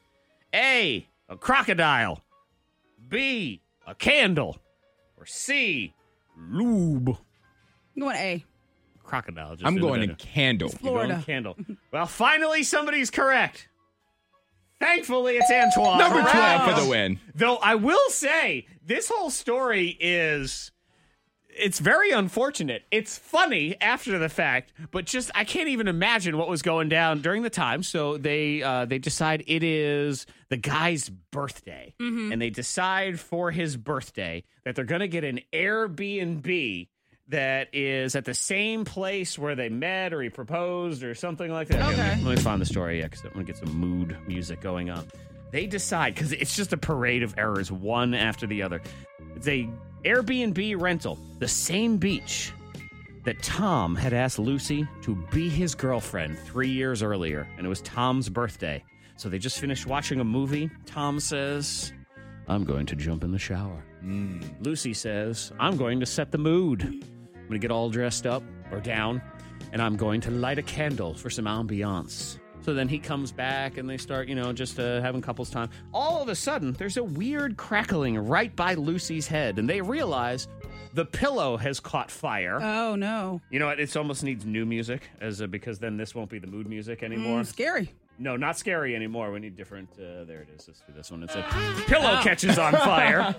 A crocodile. B, a candle. Or C, lube. I'm going A. Crocodile. Just I'm in the going to bedroom. candle. You're going Florida. candle. Well, finally, somebody's correct. Thankfully, it's Antoine. Number 12 Hooray! for the win. Though I will say, this whole story it's very unfortunate. It's funny after the fact, but just I can't even imagine what was going down during the time. So they decide it is the guy's birthday, and they decide for his birthday that they're going to get an Airbnb that is at the same place where they met or he proposed or something like that. Okay. Let me find the story, because I'm going to get some mood music going on. They decide, because it's just a parade of errors, one after the other. It's a Airbnb rental, the same beach that Tom had asked Lucy to be his girlfriend 3 years earlier, and it was Tom's birthday. So they just finished watching a movie. Tom says, I'm going to jump in the shower. Lucy says, I'm going to set the mood. I'm going to get all dressed up or down, and I'm going to light a candle for some ambiance. So then he comes back, and they start, just having couples time. All of a sudden, there's a weird crackling right by Lucy's head, and they realize the pillow has caught fire. Oh, no. You know what? It almost needs new music, because then this won't be the mood music anymore. Scary. No, not scary anymore. We need different. There it is. Let's do this one. It's a pillow catches on fire.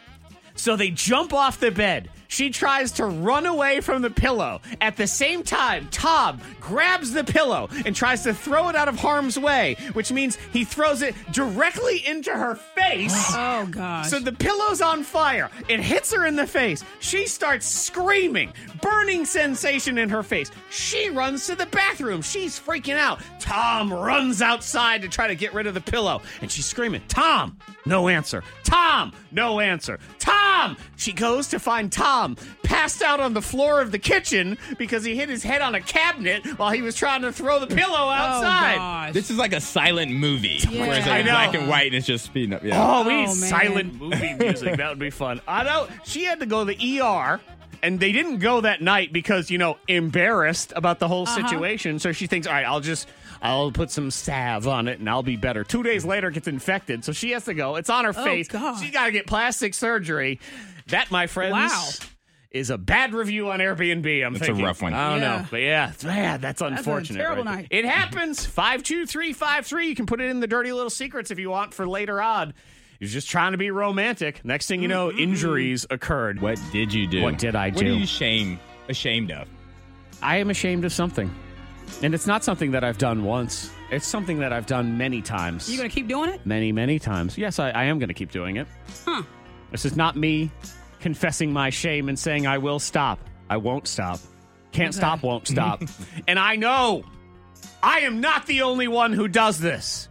So they jump off the bed. She tries to run away from the pillow. At the same time, Tom grabs the pillow and tries to throw it out of harm's way, which means he throws it directly into her face. Oh, gosh. So the pillow's on fire. It hits her in the face. She starts screaming, burning sensation in her face. She runs to the bathroom. She's freaking out. Tom runs outside to try to get rid of the pillow. And she's screaming, Tom, no answer. Tom, no answer. Tom! She goes to find Tom passed out on the floor of the kitchen because he hit his head on a cabinet while he was trying to throw the pillow outside. Oh, gosh. This is like a silent movie where it's I like know. black and white and it's just speeding up. Yeah. Oh, we need Oh, man. silent movie music. That would be fun. I know. She had to go to the ER, and they didn't go that night because, embarrassed about the whole situation. So she thinks, all right, I'll put some salve on it, and I'll be better. 2 days later, it gets infected, so she has to go. It's on her face. God. She's got to get plastic surgery. That, my friends, Wow. is a bad review on Airbnb, I'm That's thinking. a rough one. I don't Yeah. know. But yeah, man, that's unfortunate. terrible right? night. It happens. 52353. You can put it in the Dirty Little Secrets if you want for later on. You're just trying to be romantic. Next thing you know, injuries occurred. What did you do? What did I What do? are you ashamed of? I am ashamed of something. And it's not something that I've done once. It's something that I've done many times. You going to keep doing it? Many, many times. Yes, I am going to keep doing it. Huh. This is not me confessing my shame and saying I will stop. I won't stop. Can't stop, won't stop. And I know I am not the only one who does this.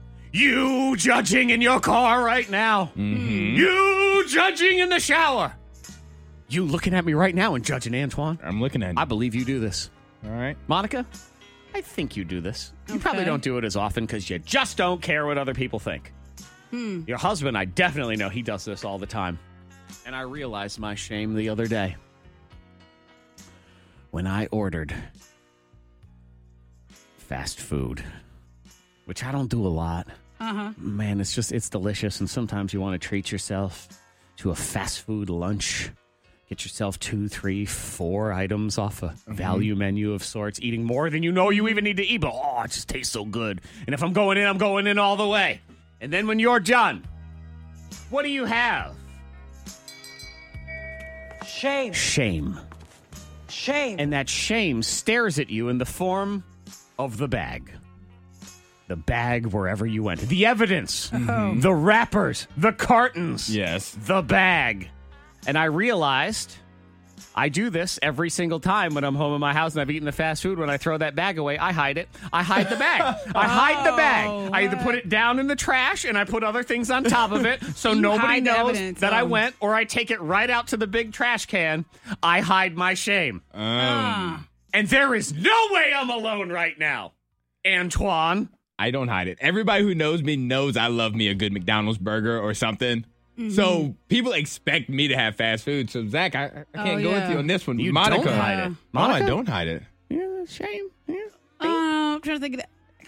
You judging in your car right now. Mm-hmm. You judging in the shower. You looking at me right now and judging Antoine. I'm looking at you. I believe you do this. All right. Monica, I think you do this. You probably Okay. don't do it as often because you just don't care what other people think. Your husband, I definitely know he does this all the time. And I realized my shame the other day when I ordered fast food, which I don't do a lot. Man, it's delicious. And sometimes you want to treat yourself to a fast food lunch. Get yourself 2, 3, 4 items off a value menu of sorts, eating more than you know you even need to eat. But, it just tastes so good. And if I'm going in all the way. And then when you're done, what do you have? Shame. Shame. Shame. And that shame stares at you in the form of the bag. The bag wherever you went. The evidence. The wrappers. The cartons. Yes. The bag. And I realized I do this every single time when I'm home in my house and I've eaten the fast food. When I throw that bag away, I hide it. I hide the bag. I hide the bag. I either put it down in the trash and I put other things on top of it so You nobody hide the knows evidence, that I went, or I take it right out to the big trash can. I hide my shame. And there is no way I'm alone right now, Antoine. I don't hide it. Everybody who knows me knows I love me a good McDonald's burger or something. So people expect me to have fast food. So, Zach, I can't go with you on this one. You Monica. don't hide it. No, Monica? I don't hide it. Yeah, shame. Yeah. I'm trying to think of that.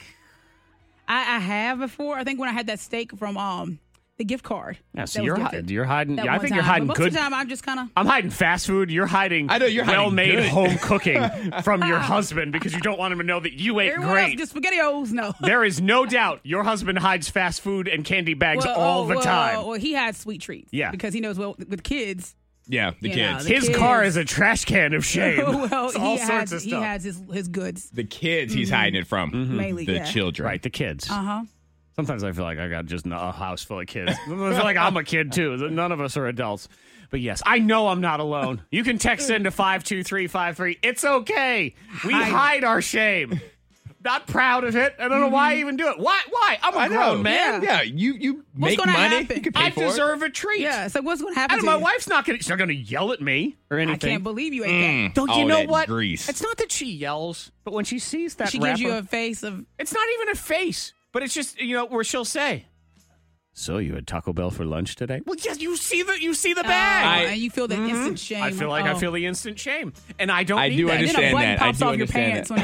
I have before. I think when I had that steak from the gift card. Yeah, so That was you're different. hiding. That Yeah, I one think you're time. hiding But good. Most of the time, I'm just kind of. I'm hiding fast food. You're hiding. I know you're hiding well-made good. home cooking from your husband because you don't want him to know that you ate Everyone else, great. just SpaghettiOs, no. There is no doubt your husband hides fast food and candy bags all the time. Well, he has sweet treats. Yeah. Because he knows, well, with kids. Yeah, the You know, kids. the His kids. car is a trash can of shame. Well, It's all he sorts has, of he stuff. has his goods. The kids he's hiding it from. Mainly, The yeah. children. Right, the kids. Uh-huh. Sometimes I feel like I got just a house full of kids. I feel like I'm a kid, too. None of us are adults. But yes, I know I'm not alone. You can text into 52353. It's okay. We hide our shame. Not proud of it. I don't know why I even do it. Why? I'm a grown man. Yeah, you What's make gonna money. happen? You can pay I for it. deserve a treat. Yeah, so what's going to happen And to my you? wife's she's not going to yell at me or anything. I can't believe you ate that. Don't you All know that what? grease. It's not that she yells, but when she sees that She wrapper, gives you a face of... it's not even a face, but it's just, where she'll say, "So you had Taco Bell for lunch today?" Well, yes, you see the bag. and you feel the instant shame. I feel like I feel the instant shame, and I don't I need do that. And then a understand button that. I pops do off your understand pants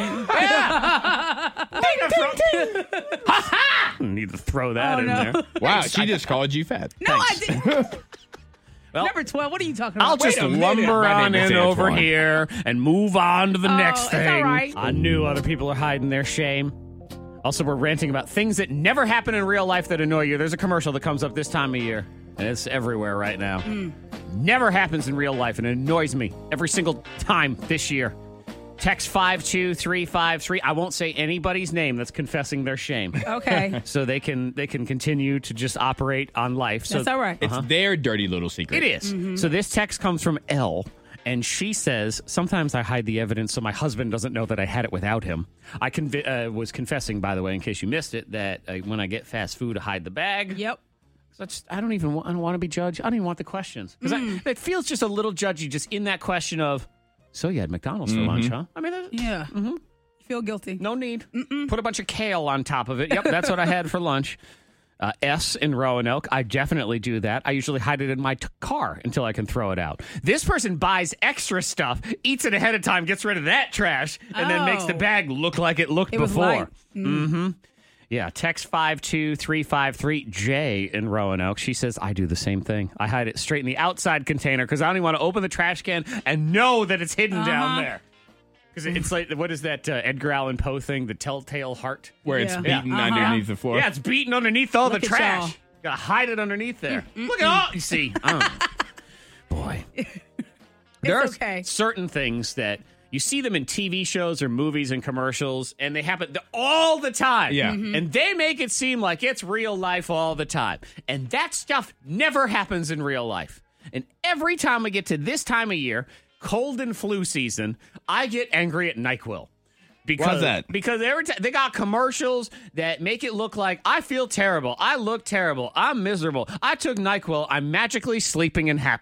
that. when you... Ha-ha! Need to throw that Oh, in no. there. Wow, she just called you fat. No, I didn't. Well, Number 12, what are you talking about? I'll just a minute. lumber My on name is in over Antoine. here and move on to the next it's thing. all right. I knew other people are hiding their shame. Also, we're ranting about things that never happen in real life that annoy you. There's a commercial that comes up this time of year, and it's everywhere right now. Never happens in real life, and it annoys me every single time this year. Text 52353. I won't say anybody's name that's confessing their shame. Okay. So they can continue to just operate on life. So That's all right. It's their dirty little secret. it is. So this text comes from Elle, and she says, "Sometimes I hide the evidence so my husband doesn't know that I had it without him. I was confessing, by the way, in case you missed it, that when I get fast food, I hide the bag. Yep. So I don't want to be judged. I don't even want the questions. Because it feels just a little judgy just in that question of, so you had McDonald's for lunch, huh? I mean, Yeah. You feel guilty. no need. Put a bunch of kale on top of it. Yep, that's what I had for lunch. S in Roanoke, I definitely do that. I usually hide it in my car until I can throw it out. This person buys extra stuff, eats it ahead of time, gets rid of that trash, and then makes the bag look like it looked It was before. light. Yeah, text 52353. J in Roanoke. She says, I do the same thing. I hide it straight in the outside container because I don't even want to open the trash can and know that it's hidden down there. Because it's like, what is that Edgar Allan Poe thing, the telltale heart? Where it's Yeah. beaten underneath the floor. Yeah, it's beaten underneath all Look the at trash. y'all. Gotta hide it underneath there. Look at all you see. Boy. There are okay. certain things that you see them in TV shows or movies and commercials, and they happen all the time. Yeah. And they make it seem like it's real life all the time. And that stuff never happens in real life. And every time we get to this time of year, cold and flu season, I get angry at NyQuil. Why's that? Because every time they got commercials that make it look like I feel terrible, I look terrible, I'm miserable. I took NyQuil, I'm magically sleeping and happy.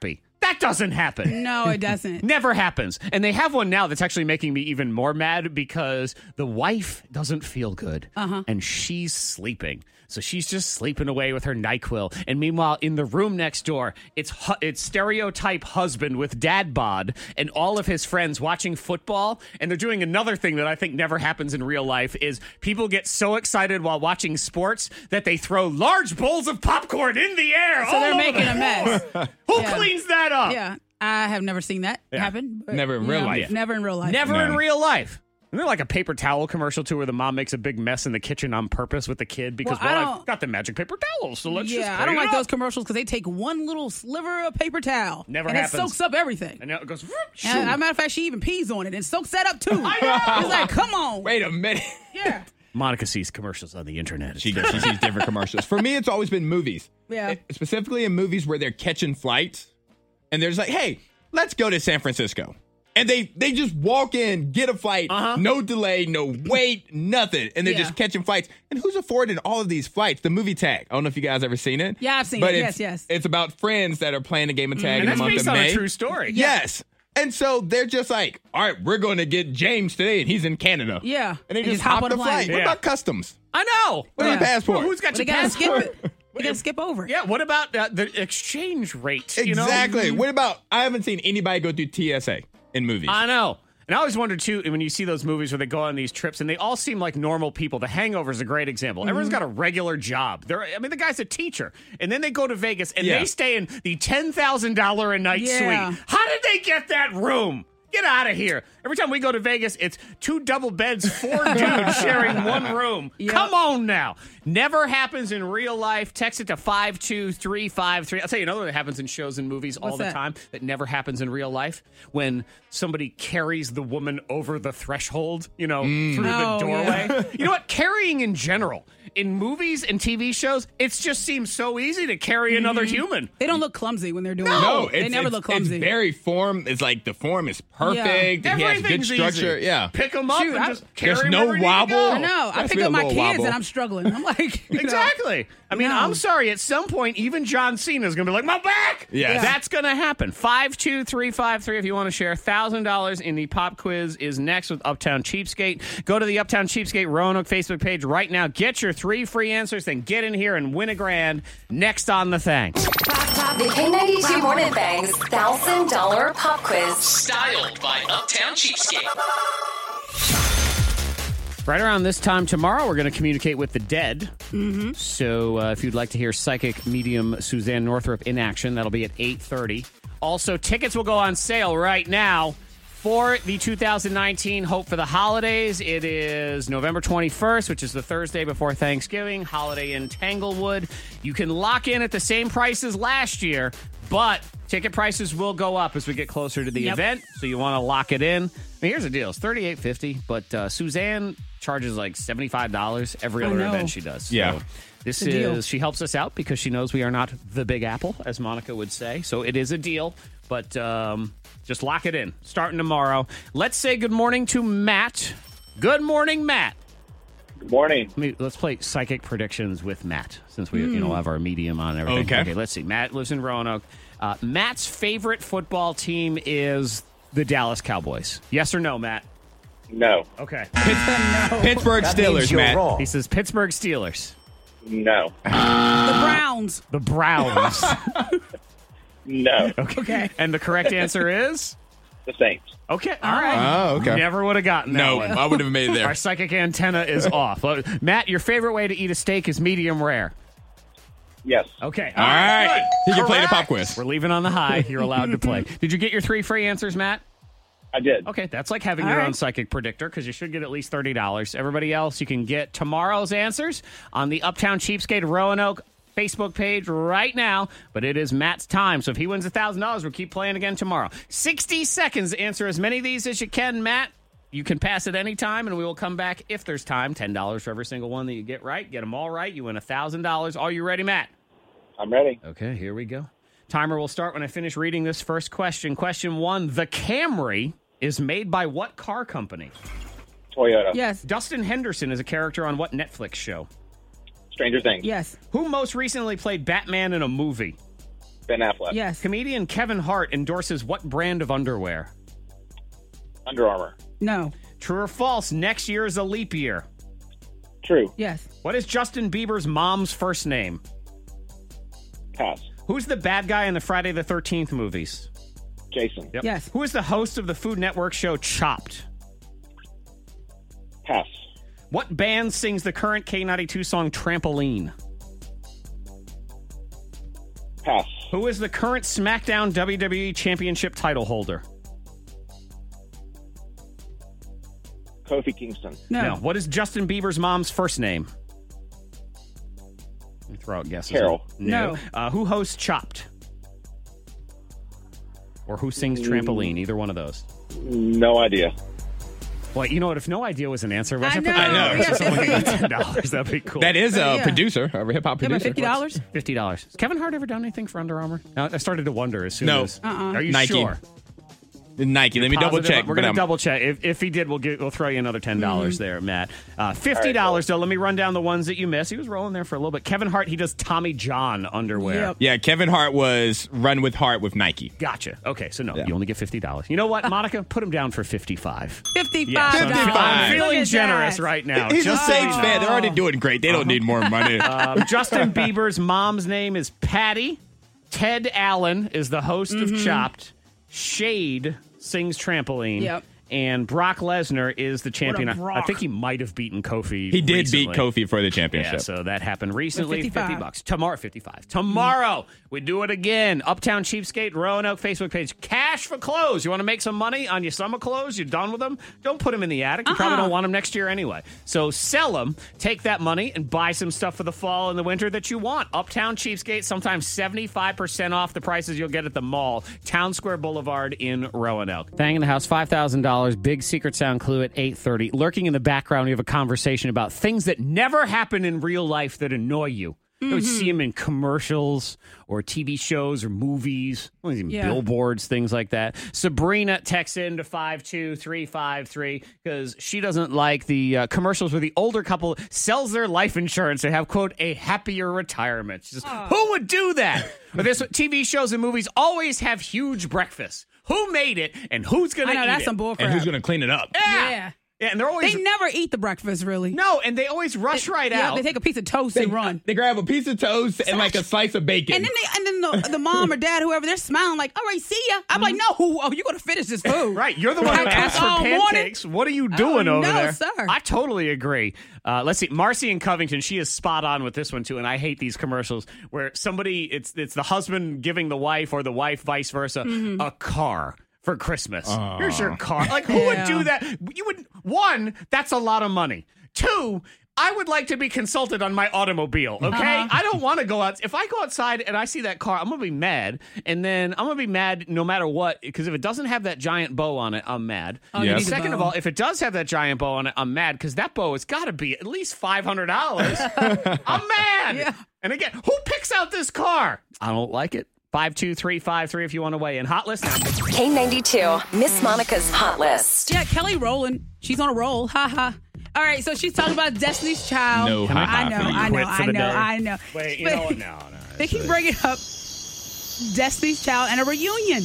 That doesn't happen. No, it doesn't. Never happens. And they have one now that's actually making me even more mad because the wife doesn't feel good and she's sleeping. So she's just sleeping away with her NyQuil. And meanwhile, in the room next door, it's stereotype husband with dad bod and all of his friends watching football. And they're doing another thing that I think never happens in real life is people get so excited while watching sports that they throw large bowls of popcorn in the air. So they're making a mess. Who cleans that up? Yeah. I have never seen that happen. But, Never in real life. Never in real life. Never in real life. Isn't there like a paper towel commercial too where the mom makes a big mess in the kitchen on purpose with the kid because I've got the magic paper towels, so let's just I don't clean like it those up. commercials because they take one little sliver of paper towel. Never and happens. it soaks up everything. And now it goes. And as a matter of fact, she even pees on it and soaks that up too. I know. It's like, come on. Wait a minute. Yeah. Monica sees commercials on the internet. She sees different commercials. For me, it's always been movies. Yeah. Specifically in movies where they're catching flights and they're just like, hey, let's go to San Francisco. And they just walk in, get a flight, no delay, no wait, nothing. And they're just catching flights. And who's affording all of these flights? The movie Tag. I don't know if you guys ever seen it. Yeah, I've seen it. Yes. It's about friends that are playing a game of tag in the And month that's of based on May. a true story. Yes. And so they're just like, all right, we're going to get James today, and he's in Canada. Yeah. And they And just just hop hop on the a plane. flight. What Yeah. about customs? I know. Where's your passport? Who's got They your gotta skip passport? it. You gotta skip over it. Yeah. What about the exchange rate? You know? Exactly. What about, I haven't seen anybody go through TSA in movies. I know. And I always wonder, too, when you see those movies where they go on these trips and they all seem like normal people. The Hangover is a great example. Everyone's got a regular job. The guy's a teacher. And then they go to Vegas and they stay in the $10,000 a night Yeah. suite. How did they get that room? Get out of here. Every time we go to Vegas, it's 2 double beds, 4 dudes sharing one room. Yep. Come on now. Never happens in real life. Text it to 52353. I'll tell you another one that happens in shows and movies all What's the that? time that never happens in real life. When somebody carries the woman over the threshold, through the doorway. yeah. You know what? Carrying in general, in movies and TV shows, it just seems so easy to carry another human. They don't look clumsy when they're doing No, it. They never look clumsy. It's very form. It's like the form is perfect. Yeah. He has good Everything's structure. easy. Yeah. Pick them up Shoot, and I- just carry There's them no wherever you wobble. go. I know. I That's pick me a up my little kids wobble. and I'm struggling. I'm like, you know. Exactly. I mean, No. I'm sorry. At some point, even John Cena is going to be like, my back. Yes. That's going to happen. 52353 if you want to share. $1,000 in the pop quiz is next with Uptown Cheapskate. Go to the Uptown Cheapskate Roanoke Facebook page right now. Get your 3 free answers, then get in here and win a grand next on The Thing. The K92 Morning Thang's $1,000 pop quiz. Styled by Uptown Cheapskate. Right around this time tomorrow, we're going to communicate with the dead. Mm-hmm. So if you'd like to hear psychic medium Suzanne Northrup in action, that'll be at 8:30. Also, tickets will go on sale right now for the 2019 Hope for the Holidays. It is November 21st, which is the Thursday before Thanksgiving, holiday in Tanglewood. You can lock in at the same price as last year, but ticket prices will go up as we get closer to the event, so you want to lock it in. I mean, here's the deal. It's $38.50, but Suzanne charges like $75 every other know. event she does. Yeah. So this It's a deal. is, she helps us out because she knows we are not the Big Apple, as Monica would say. So it is a deal, but just lock it in. Starting tomorrow. Let's say good morning to Matt. Good morning, Matt. Good morning. Let's play psychic predictions with Matt, since we have our medium on and everything. Okay. Let's see. Matt lives in Roanoke. Matt's favorite football team is the Dallas Cowboys. Yes or no, Matt? No. Okay. Pittsburgh Steelers, Matt. He says Pittsburgh Steelers. No. The Browns. The Browns. No. Okay. And the correct answer is? The Saints. Okay. All right. Oh, okay. Never would have gotten that No, one. I would have made it there. Our psychic antenna is off. Matt, your favorite way to eat a steak is medium rare. Yes. Okay. All right. He can play the Correct. pop quiz. We're leaving on the high. You're allowed to play. Did you get your 3 free answers, Matt? I did. Okay, that's like having All your right. own psychic predictor because you should get at least $30. Everybody else, you can get tomorrow's answers on the Uptown Cheapskate Roanoke Facebook page right now, but it is Matt's time. So if he wins $1,000, we'll keep playing again tomorrow. 60 seconds to answer as many of these as you can, Matt. You can pass at any time, and we will come back if there's time. $10 for every single one that you get right. Get them all right. You win $1,000. Are you ready, Matt? I'm ready. Okay, here we go. Timer will start when I finish reading this first question. Question 1, the Camry is made by what car company? Toyota. Yes. Dustin Henderson is a character on what Netflix show? Stranger Things. Yes. Who most recently played Batman in a movie? Ben Affleck. Yes. Comedian Kevin Hart endorses what brand of underwear? Under Armour. No. True or false? Next year is a leap year. True. Yes. What is Justin Bieber's mom's first name? Pass. Who's the bad guy in the Friday the 13th movies? Jason. Yep. Yes. Who is the host of the Food Network show Chopped? Pass. What band sings the current K92 song Trampoline? Pass. Who is the current SmackDown WWE Championship title holder? Kofi Kingston. No. What is Justin Bieber's mom's first name? Let me throw out guesses. Carol. No. Who hosts Chopped? Or who sings Trampoline? Either one of those. No idea. Well, you know what? If no idea was an answer, I know. I know. Someone could get $10. That'd be cool. That is a Yeah. producer, a hip hop Yeah, but producer. $50? $50. Has Kevin Hart ever done anything for Under Armour? No, I started to wonder as soon No. as. Are you Nike. sure? Nike. Let me double Positive? check. We're going to double check. If he did, we'll throw you another $10 there, Matt. $50 though. Let me run down the ones that you missed. He was rolling there for a little bit. Kevin Hart, he does Tommy John underwear. Yep. Yeah, Kevin Hart was Run with Heart with Nike. Gotcha. Okay, so no, Yeah. you only get $50. You know what, Monica? Put him down for $55. $55. Yes, I'm 55. feeling Look at generous that. right now. He's a Just Sage so you know. fan. They're already doing great. They don't need more money. Justin Bieber's mom's name is Patty. Ted Allen is the host of Chopped. Shade sings Trampoline. Yep. And Brock Lesnar is the champion. Brock. I think he might have beaten Kofi. He did recently. beat Kofi for the championship. Yeah, so that happened recently. For $55. $50. Tomorrow, $55. Tomorrow, we do it again. Uptown Cheapskate, Roanoke Facebook page. Cash for clothes. You want to make some money on your summer clothes? You're done with them? Don't put them in the attic. You probably don't want them next year anyway. So sell them, take that money, and buy some stuff for the fall and the winter that you want. Uptown Cheapskate, sometimes 75% off the prices you'll get at the mall. Town Square Boulevard in Roanoke. Thang in the house, $5,000. Big secret sound clue at 8:30. Lurking in the background, we have a conversation about things that never happen in real life that annoy you. You always see them in commercials or TV shows or movies, even billboards, things like that. Sabrina texts in to 52353 because she doesn't like the commercials where the older couple sells their life insurance to have, quote, a happier retirement. She says, who would do that? But this TV shows and movies always have huge breakfasts. Who made it and who's going to eat that's it? some bullcrap. And who's going to clean it up? Yeah. Yeah, and they're always... They never eat the breakfast, really. No, and they always rush right out. They take a piece of toast and run. They grab a piece of toast and like a slice of bacon. And then the mom or dad, whoever, they're smiling like, all right, see ya. I'm like, no, you're going to finish this food. Right, you're the one who asked for All pancakes. morning? What are you doing over no, there? sir. I totally agree. Let's see, Marcy in Covington, she is spot on with this one too, and I hate these commercials where somebody, it's the husband giving the wife or the wife vice versa a car for Christmas. Here's your car. Like, who would do that? You would. One, that's a lot of money. Two, I would like to be consulted on my automobile, okay? I don't want to go out. If I go outside and I see that car, I'm going to be mad. And then I'm going to be mad no matter what, because if it doesn't have that giant bow on it, I'm mad. Oh, you need the Second of bow. all, if it does have that giant bow on it, I'm mad, because that bow has got to be at least $500. I'm mad. Yeah. And again, who picks out this car? I don't like it. 52353 if you want to weigh in. Hot list now. K92, Miss Monica's Hot List. Yeah, Kelly Rowland. She's on a roll. Ha ha. All right, so she's talking about Destiny's Child. No, Can I know, I know, quit for I the know, day? I know. Wait, you But know what? No. They keep bringing up Destiny's Child and a reunion.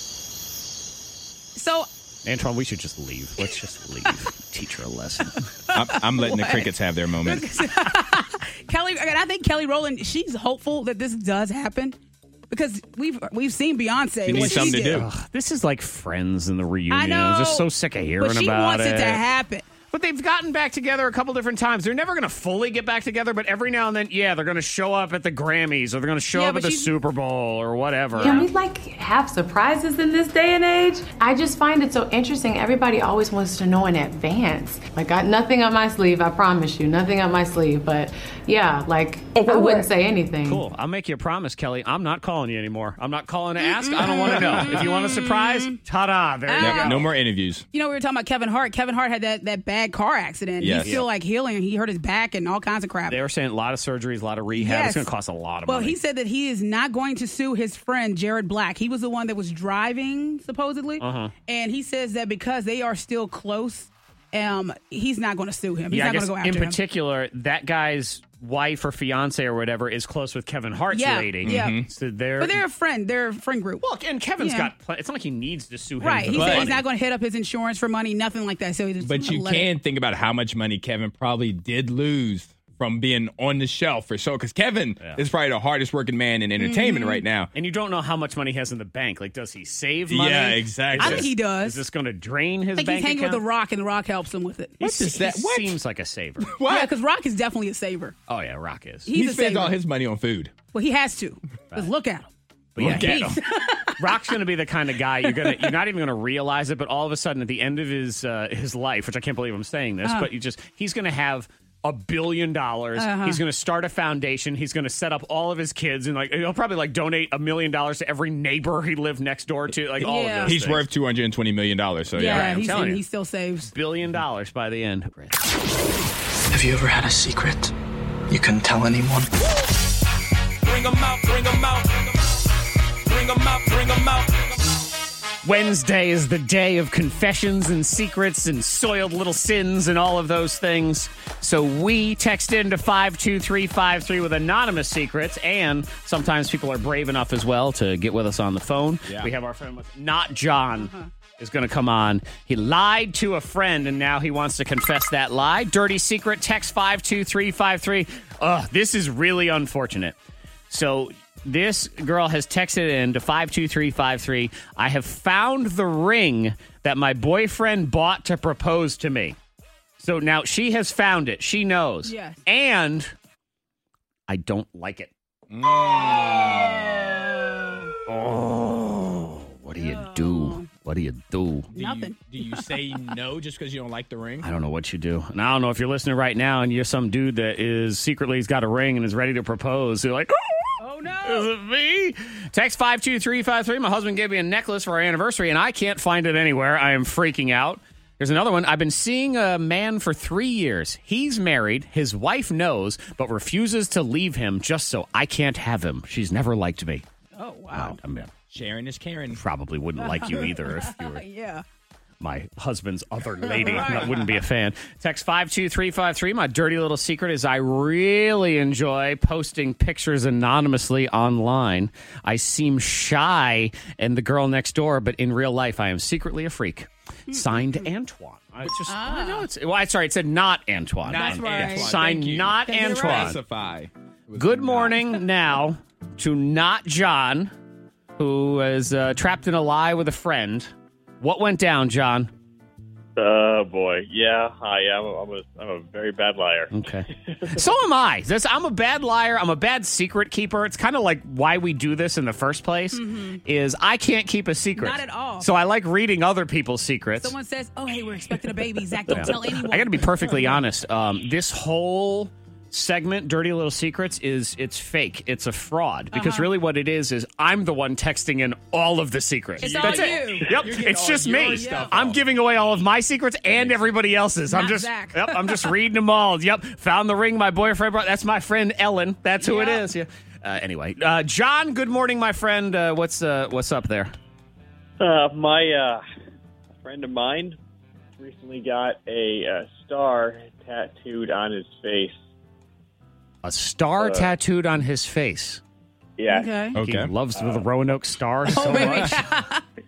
So Antoine, we should just leave. Let's just leave. Teach her a lesson. I'm letting the crickets have their moment. Kelly, and I think Kelly Rowland, she's hopeful that this does happen because we've seen Beyonce. She what needs something to did. do. Ugh, this is like Friends and the reunion. I know. I'm just so sick of hearing But she about wants it to happen. But they've gotten back together a couple different times. They're never going to fully get back together, but every now and then, yeah, they're going to show up at the Grammys or they're going to show up but at the she's- Super Bowl or whatever. Can we have surprises in this day and age? I just find it so interesting. Everybody always wants to know in advance. I got nothing up my sleeve, I promise you. Nothing up my sleeve. But yeah, I wouldn't say anything. Cool. I'll make you a promise, Kelly. I'm not calling you anymore. I'm not calling to ask. I don't want to know. If you want a surprise, ta-da. There you go. No more interviews. You know, we were talking about Kevin Hart. Kevin Hart had that bad car accident. Yes. He's still healing. He hurt his back and all kinds of crap. They were saying a lot of surgeries, a lot of rehab. Yes. It's going to cost a lot of Well, money. he said that he is not going to sue his friend Jared Black. He was the one that was driving, supposedly. And he says that because they are still close, he's not going to sue him. He's I not going guess to go after in him. particular, that guy's wife or fiance or whatever is close with Kevin Hart's lady. Yeah. So But they're a friend. They're a friend group. Well, and Kevin's Yeah. got. It's not like he needs to sue him. Right. For He the said money. he's not going to hit up his insurance for money, nothing like that. So he just But you let it- can think about how much money Kevin probably did lose from being on the shelf for so, because Kevin is probably the hardest working man in entertainment right now. And you don't know how much money he has in the bank. Like, does he save money? Yeah, exactly. I think he does. Is this going to drain his I think bank he's hanging account? with The Rock, and The Rock helps him with it. He What is that? he What? seems like a saver. Yeah, because Rock is definitely a saver. Oh, yeah, Rock is. He He's a spends saver. all his money on food. Well, he has to. Because look at him. But yeah, Look at he- Rock's going to be the kind of guy you're not even going to realize it, but all of a sudden at the end of his life, which I can't believe I'm saying this, but he's going to have $1 billion. He's going to start a foundation. He's going to set up all of his kids, and he'll probably donate $1 million to every neighbor he lived next door to. Like all of those He's things. worth $220 million. So Yeah, yeah. I'm telling you. he still saves. $1 billion by the end. Have you ever had a secret you couldn't tell anyone? Bring 'em out, bring 'em out. Bring 'em out, bring 'em out. Wednesday is the day of confessions and secrets and soiled little sins and all of those things. So we text in to 52353 with anonymous secrets, and sometimes people are brave enough as well to get with us on the phone. Yeah. We have our friend, Not John, is going to come on. He lied to a friend, and now he wants to confess that lie. Dirty secret, text 52353. This is really unfortunate. So this girl has texted in to 52353. I have found the ring that my boyfriend bought to propose to me. So now she has found it. She knows. Yes. And I don't like it. Oh, what do you do? What do you do? Nothing. Do you say no just because you don't like the ring? I don't know what you do. And I don't know if you're listening right now and you're some dude that is secretly has got a ring and is ready to propose. You're like, Oh, no. is it me? Text 52353. My husband gave me a necklace for our anniversary, and I can't find it anywhere. I am freaking out. There's another one. I've been seeing a man for 3 years. He's married. His wife knows, but refuses to leave him just so I can't have him. She's never liked me. Oh, wow. I mean, Sharon is Karen. probably wouldn't like you either if you were Yeah. my husband's other lady. Right. I wouldn't be a fan. Text 52353. My dirty little secret is I really enjoy posting pictures anonymously online. I seem shy and the girl next door, but in real life, I am secretly a freak. Signed, Antoine. I know it's. Well, sorry, it said not Antoine. That's right. Antoine. Signed, Thank you. not That's Antoine. Specify. Good morning now to Not John, who is trapped in a lie with a friend. What went down, John? Oh, boy. Yeah, I'm a very bad liar. Okay. So am I. I'm a bad liar. I'm a bad secret keeper. It's kind of like why we do this in the first place is I can't keep a secret. Not at all. So I like reading other people's secrets. Someone says, oh, hey, we're expecting a baby. Zach, don't tell anyone. I got to be perfectly honest. This whole segment, Dirty Little Secrets, it's fake. It's a fraud. Because really what it is I'm the one texting in all of the secrets. It's all That's you. it. Yep. You're getting It's all just your me. stuff I'm off. giving away all of my secrets and everybody else's. I'm Not just Zach. I'm just reading them all. Yep. Found the ring my boyfriend brought. That's my friend Ellen. That's who it Yeah. is. Yeah. Anyway, John, good morning, my friend. What's up there? My friend of mine recently got a star tattooed on his face. A star tattooed on his face. Yeah. Okay. He loves the Roanoke star so much. Actually,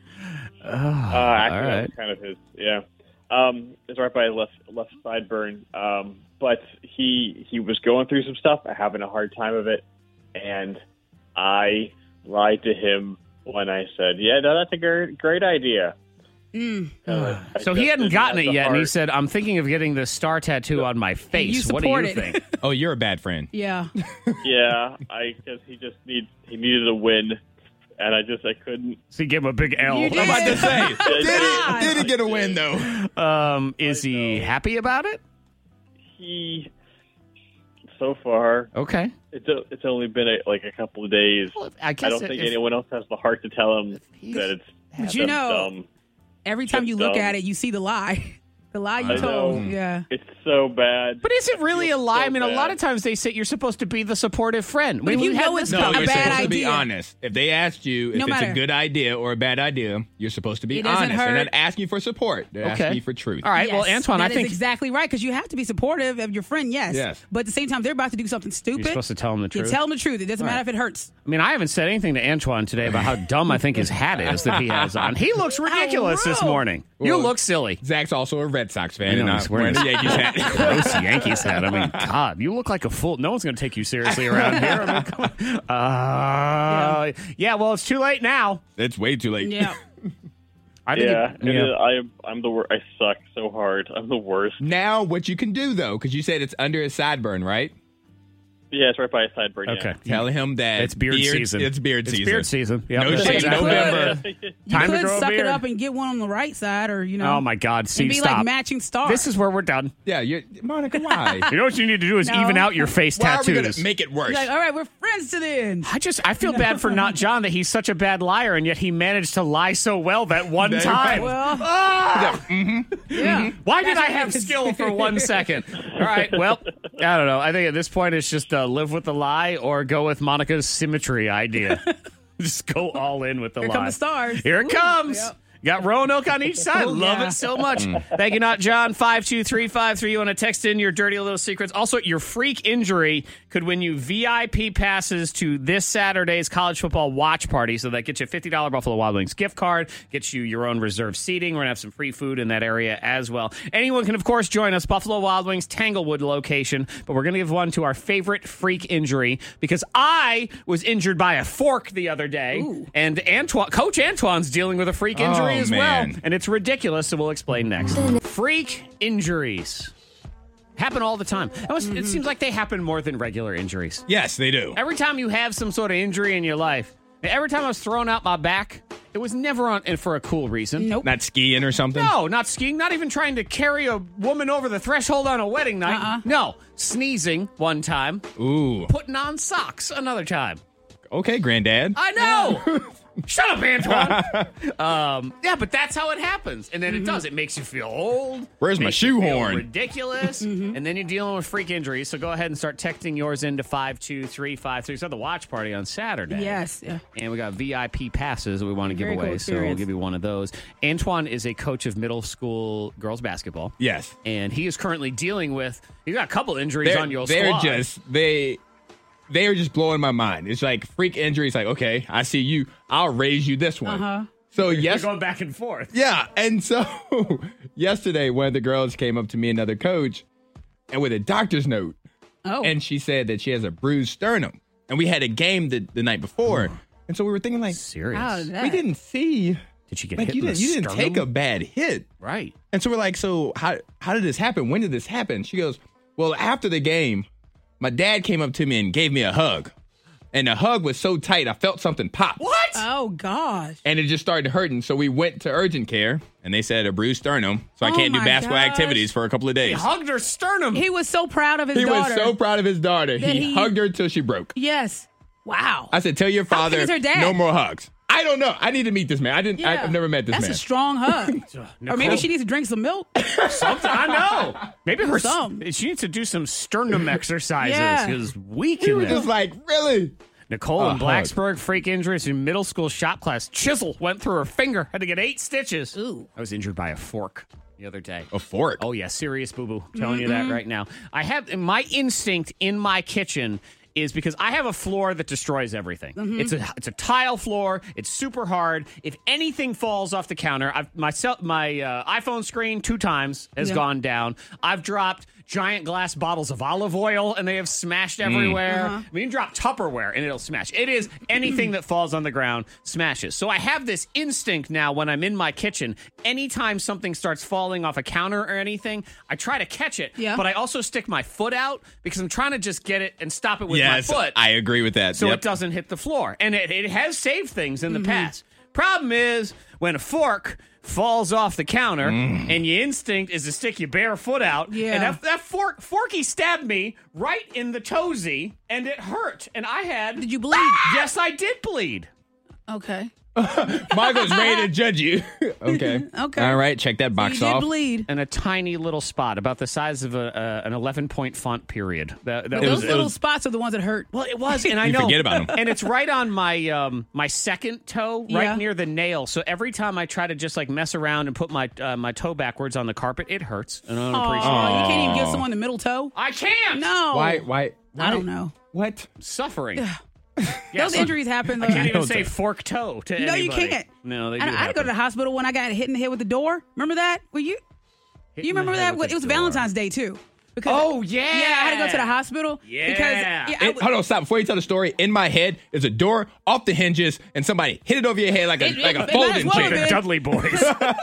all right. that's kind of his. Yeah. It's right by his left sideburn. But he was going through some stuff, having a hard time of it, and I lied to him when I said, "Yeah, no, that's a great idea." So he hadn't gotten it yet, and he said, "I'm thinking of getting this star tattoo on my face. What do you support it. think?" Oh, you're a bad friend. Yeah. Yeah, I guess he needed a win, and I couldn't. So you give him a big L. You I'm about to say, Yeah. did he get a win though? Is he happy about it? He so far Okay. it's only been a couple of days. Well, I I guess don't think if- anyone else has the heart to tell him he's- that it's But you know, dumb. every time you look dumb. at it, you see the lie. The lie you I told. know. Yeah. It's so bad. But is it really a lie? so I mean, a lot of times they say you're supposed to be the supportive friend. But if you we had know this it's No, a you're bad supposed to be idea. honest. If they asked you if No it's matter. a good idea or a bad idea, you're supposed to be It doesn't honest. They're hurt. not asking for support. They're Okay. asking you for truth. All right, well, Yes, Antoine, I that think is exactly right because you have to be supportive of your friend. Yes. Yes. But at the same time, they're about to do something stupid. you're supposed to tell them the You truth. tell them the truth. It doesn't matter if it hurts. I mean, I haven't said anything to Antoine today about how dumb I think his hat is that he has on. He looks ridiculous this rude. morning. You Well, look silly. Zach's also a Red Sox fan, I know, and he's I'm wearing wearing a Yankees hat. Gross Yankees hat. I mean, God, you look like a fool. No one's going to take you seriously around here. I mean, come on. Yeah, well, it's too late now. It's way too late. Yeah. I think I'm the worst. I suck so hard. I'm the worst. Now, what you can do, though, because you said it's under his sideburn, right? Yeah, it's right by a sideburn. Okay. Tell him that It's beard season. It's beard season. It's beard season. Yep, No that's shade, exactly November. right. You Time to could grow a suck beard. it up and get one on the right side, or Oh my God! See, and be stop. like matching stars. This is where we're done. Yeah, Monica, why? You know what you need to do is No. even out your face Why are we tattoos. going to make it worse? You're like, all right, we're friends to the end. I feel bad for not John that he's such a bad liar and yet he managed to lie so well that one That's time. Well, Yeah. Why did I have skill for 1 second? All right. Well, I don't know. I think at this point it's just live with the lie or go with Monica's symmetry idea. Just go all in with the Here lie. come the stars. Here it comes. Yep. Got Roanoke on each side. Oh, Love yeah. it so much. Thank you, Not John. 52353. You want to text in your dirty little secrets. Also, your freak injury could win you VIP passes to this Saturday's college football watch party. So that gets you a $50 Buffalo Wild Wings gift card, gets you your own reserved seating. We're going to have some free food in that area as well. Anyone can, of course, join us. Buffalo Wild Wings, Tanglewood location. But we're going to give one to our favorite freak injury because I was injured by a fork the other day. Ooh. And Coach Antoine's dealing with a freak injury as man. well. And it's ridiculous, so we'll explain next. Freak injuries happen all the time. It seems like they happen more than regular injuries. Yes, they do. Every time you have some sort of injury in your life, every time I was thrown out my back, it was never on for a cool reason. Nope. Not skiing or something? No, not skiing, not even trying to carry a woman over the threshold on a wedding night. No, sneezing one time, Ooh. putting on socks another time. Okay, granddad. I know. Shut up, Antoine. Yeah, but that's how it happens. And then it does. It makes you feel old. Where's my makes you feel shoehorn? ridiculous. And then you're dealing with freak injuries. So go ahead and start texting yours into 52353. So the watch party on Saturday. Yes. Yeah. And we got VIP passes that we want to give Very cool away. So we'll experience. give you one of those. Antoine is a coach of middle school girls basketball. Yes. And he is currently dealing with, you got a couple injuries on your They're squad. just, they are just blowing my mind. It's like freak injuries. Like, okay, I see you. I'll raise you this one. So You're going back and forth. Yeah. And so yesterday, one of the girls came up to me, another coach, and with a doctor's note. Oh. And she said that she has a bruised sternum. And we had a game the night before. And so we were thinking, like, Serious. How did that? we didn't see. Did she get Like, hit you in the didn't sternum? take a bad hit. Right. And so we're like, so how did this happen? When did this happen? She goes, well, after the game, my dad came up to me and gave me a hug. And the hug was so tight, I felt something pop. What? Oh gosh. And it just started hurting. So we went to urgent care, and they said a bruised sternum. So I Oh can't do my basketball gosh. activities for a couple of He days. hugged her sternum. He was so proud of his He daughter. was so proud of his daughter. That He he- hugged her till she broke. Yes. Wow. I said, tell your How big father is her dad? no more hugs. I don't know. I need to meet this man. I've never met this That's man. a strong hug. Or maybe she needs to drink some milk. Something. I know. Maybe Some. she needs to do some sternum exercises Yeah. because weak He in was there. just like, really? Nicole in hug. Blacksburg, freak injuries in middle school shop class. Chisel went through her finger. Had to get 8 stitches. Ooh. I was injured by a fork the other day. A fork? Oh, yeah. Serious boo-boo. I'm telling you that right now. I have my instinct in my kitchen is because I have a floor that destroys everything. It's a tile floor. It's super hard. If anything falls off the counter, my iPhone screen 2 times has gone down. I've dropped giant glass bottles of olive oil and they have smashed everywhere. I mean, you drop Tupperware and it'll smash. It is anything that falls on the ground smashes. So I have this instinct now when I'm in my kitchen. Anytime something starts falling off a counter or anything, I try to catch it. Yeah. But I also stick my foot out because I'm trying to just get it and stop it with Yes, my foot. I agree with that. So Yep. it doesn't hit the floor. And it has saved things in the past. Problem is, when a fork falls off the counter and your instinct is to stick your bare foot out, Yeah. and that forky stabbed me right in the toesy, and it hurt. And I had... Did you bleed? Yes, I did bleed. Okay. Michael's ready to judge you. Okay. Okay. All right. Check that box He did off. bleed. And a tiny little spot about the size of an 11-point font period. But those little spots are the ones that hurt. Well, it was, and I You know. forget about 'em. And it's right on my my second toe, right Yeah. near the nail. So every time I try to just like mess around and put my my toe backwards on the carpet, it hurts. And I don't appreciate it. You can't even give someone the middle toe? I can't. No. Why? I don't know. What? Suffering. Those injuries happen. I can't even say fork toe to No, anybody. you can't. No, they do I had to go happen. to the hospital when I got hit in the head with the door. Remember that? Were you? Hit You in the remember head that? with It was the door. Valentine's Day too. Because Oh, yeah. yeah. I had to go to the hospital Yeah. because I was- Hold on, stop. Before you tell the story, in my head is a door off the hinges and somebody hit it over your head like a It might as folding well have chair. been. Dudley Boys.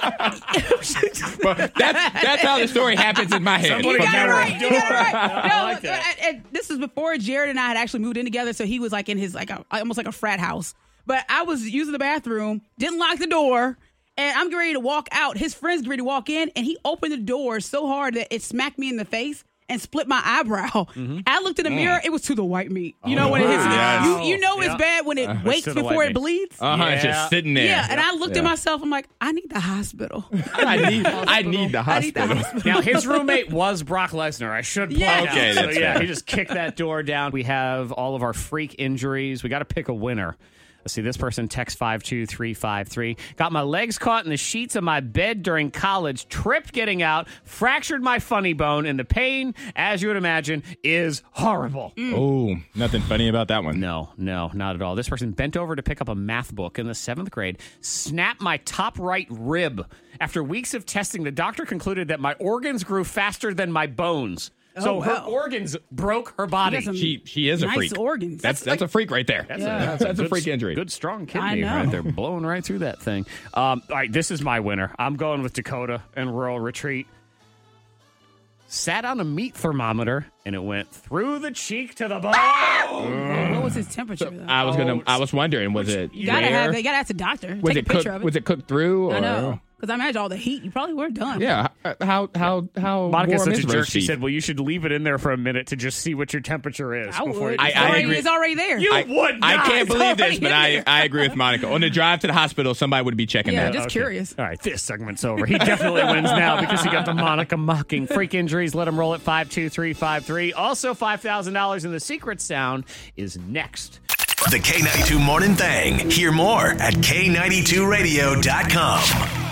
But that's how the story happens in my head. Somebody You From got it now right. on. You got it right. I No, like that. and this was before Jared and I had actually moved in together, so he was like in his almost like a frat house. But I was using the bathroom, didn't lock the door, and I'm getting ready to walk out. His friend's getting ready to walk in, and he opened the door so hard that it smacked me in the face and split my eyebrow. I looked in the mirror; it was to the white meat. You know when it hits yes. you know it's Yeah. bad when it waits to the before white it meat. bleeds. It's Yeah. just sitting there. Yeah, and I looked at myself. I'm like, I need the hospital. I need the I need the hospital. hospital. Now, his roommate was Brock Lesnar. I should point Yeah. out. Okay, So, that's yeah, fair. he just kicked that door down. We have all of our freak injuries. We got to pick a winner. Let's see, this person text 52353. Got my legs caught in the sheets of my bed during college, tripped getting out, fractured my funny bone, and the pain, as you would imagine, is horrible. Oh, nothing funny about that one. No, not at all. This person bent over to pick up a math book in the 7th grade, snapped my top right rib. After weeks of testing, the doctor concluded that my organs grew faster than my bones. So Oh, her wow. organs broke her body. He has some She is a nice freak. organs. That's a freak right there. That's That's a good- freak injury. Good, strong I kidney know. right there, blowing right through that thing. All right, this is my winner. I'm going with Dakota and Rural Retreat. Sat on a meat thermometer, and it went through the cheek to the bone. What was his temperature? Though? I was wondering, was it You gotta rare? you gotta ask the doctor. Was Take it a picture cooked? of it. Was it cooked through? Or? I know. Because I imagine all the heat, you probably were done. Yeah. How Monica's warm such is a jerk. roast She beef? said, well, you should leave it in there for a minute to just see what your temperature is. I before would. you I agree. It's already there. You I would I not. can't believe this, already but in there. I agree with Monica. On the drive to the hospital, somebody would be checking Yeah, that. just curious. All right, this segment's over. He definitely wins now because he got the Monica mocking. Freak injuries, let him roll at 52353. Also, $5,000 in the secret sound is next. The K92 Morning Thing. Hear more at K92Radio.com.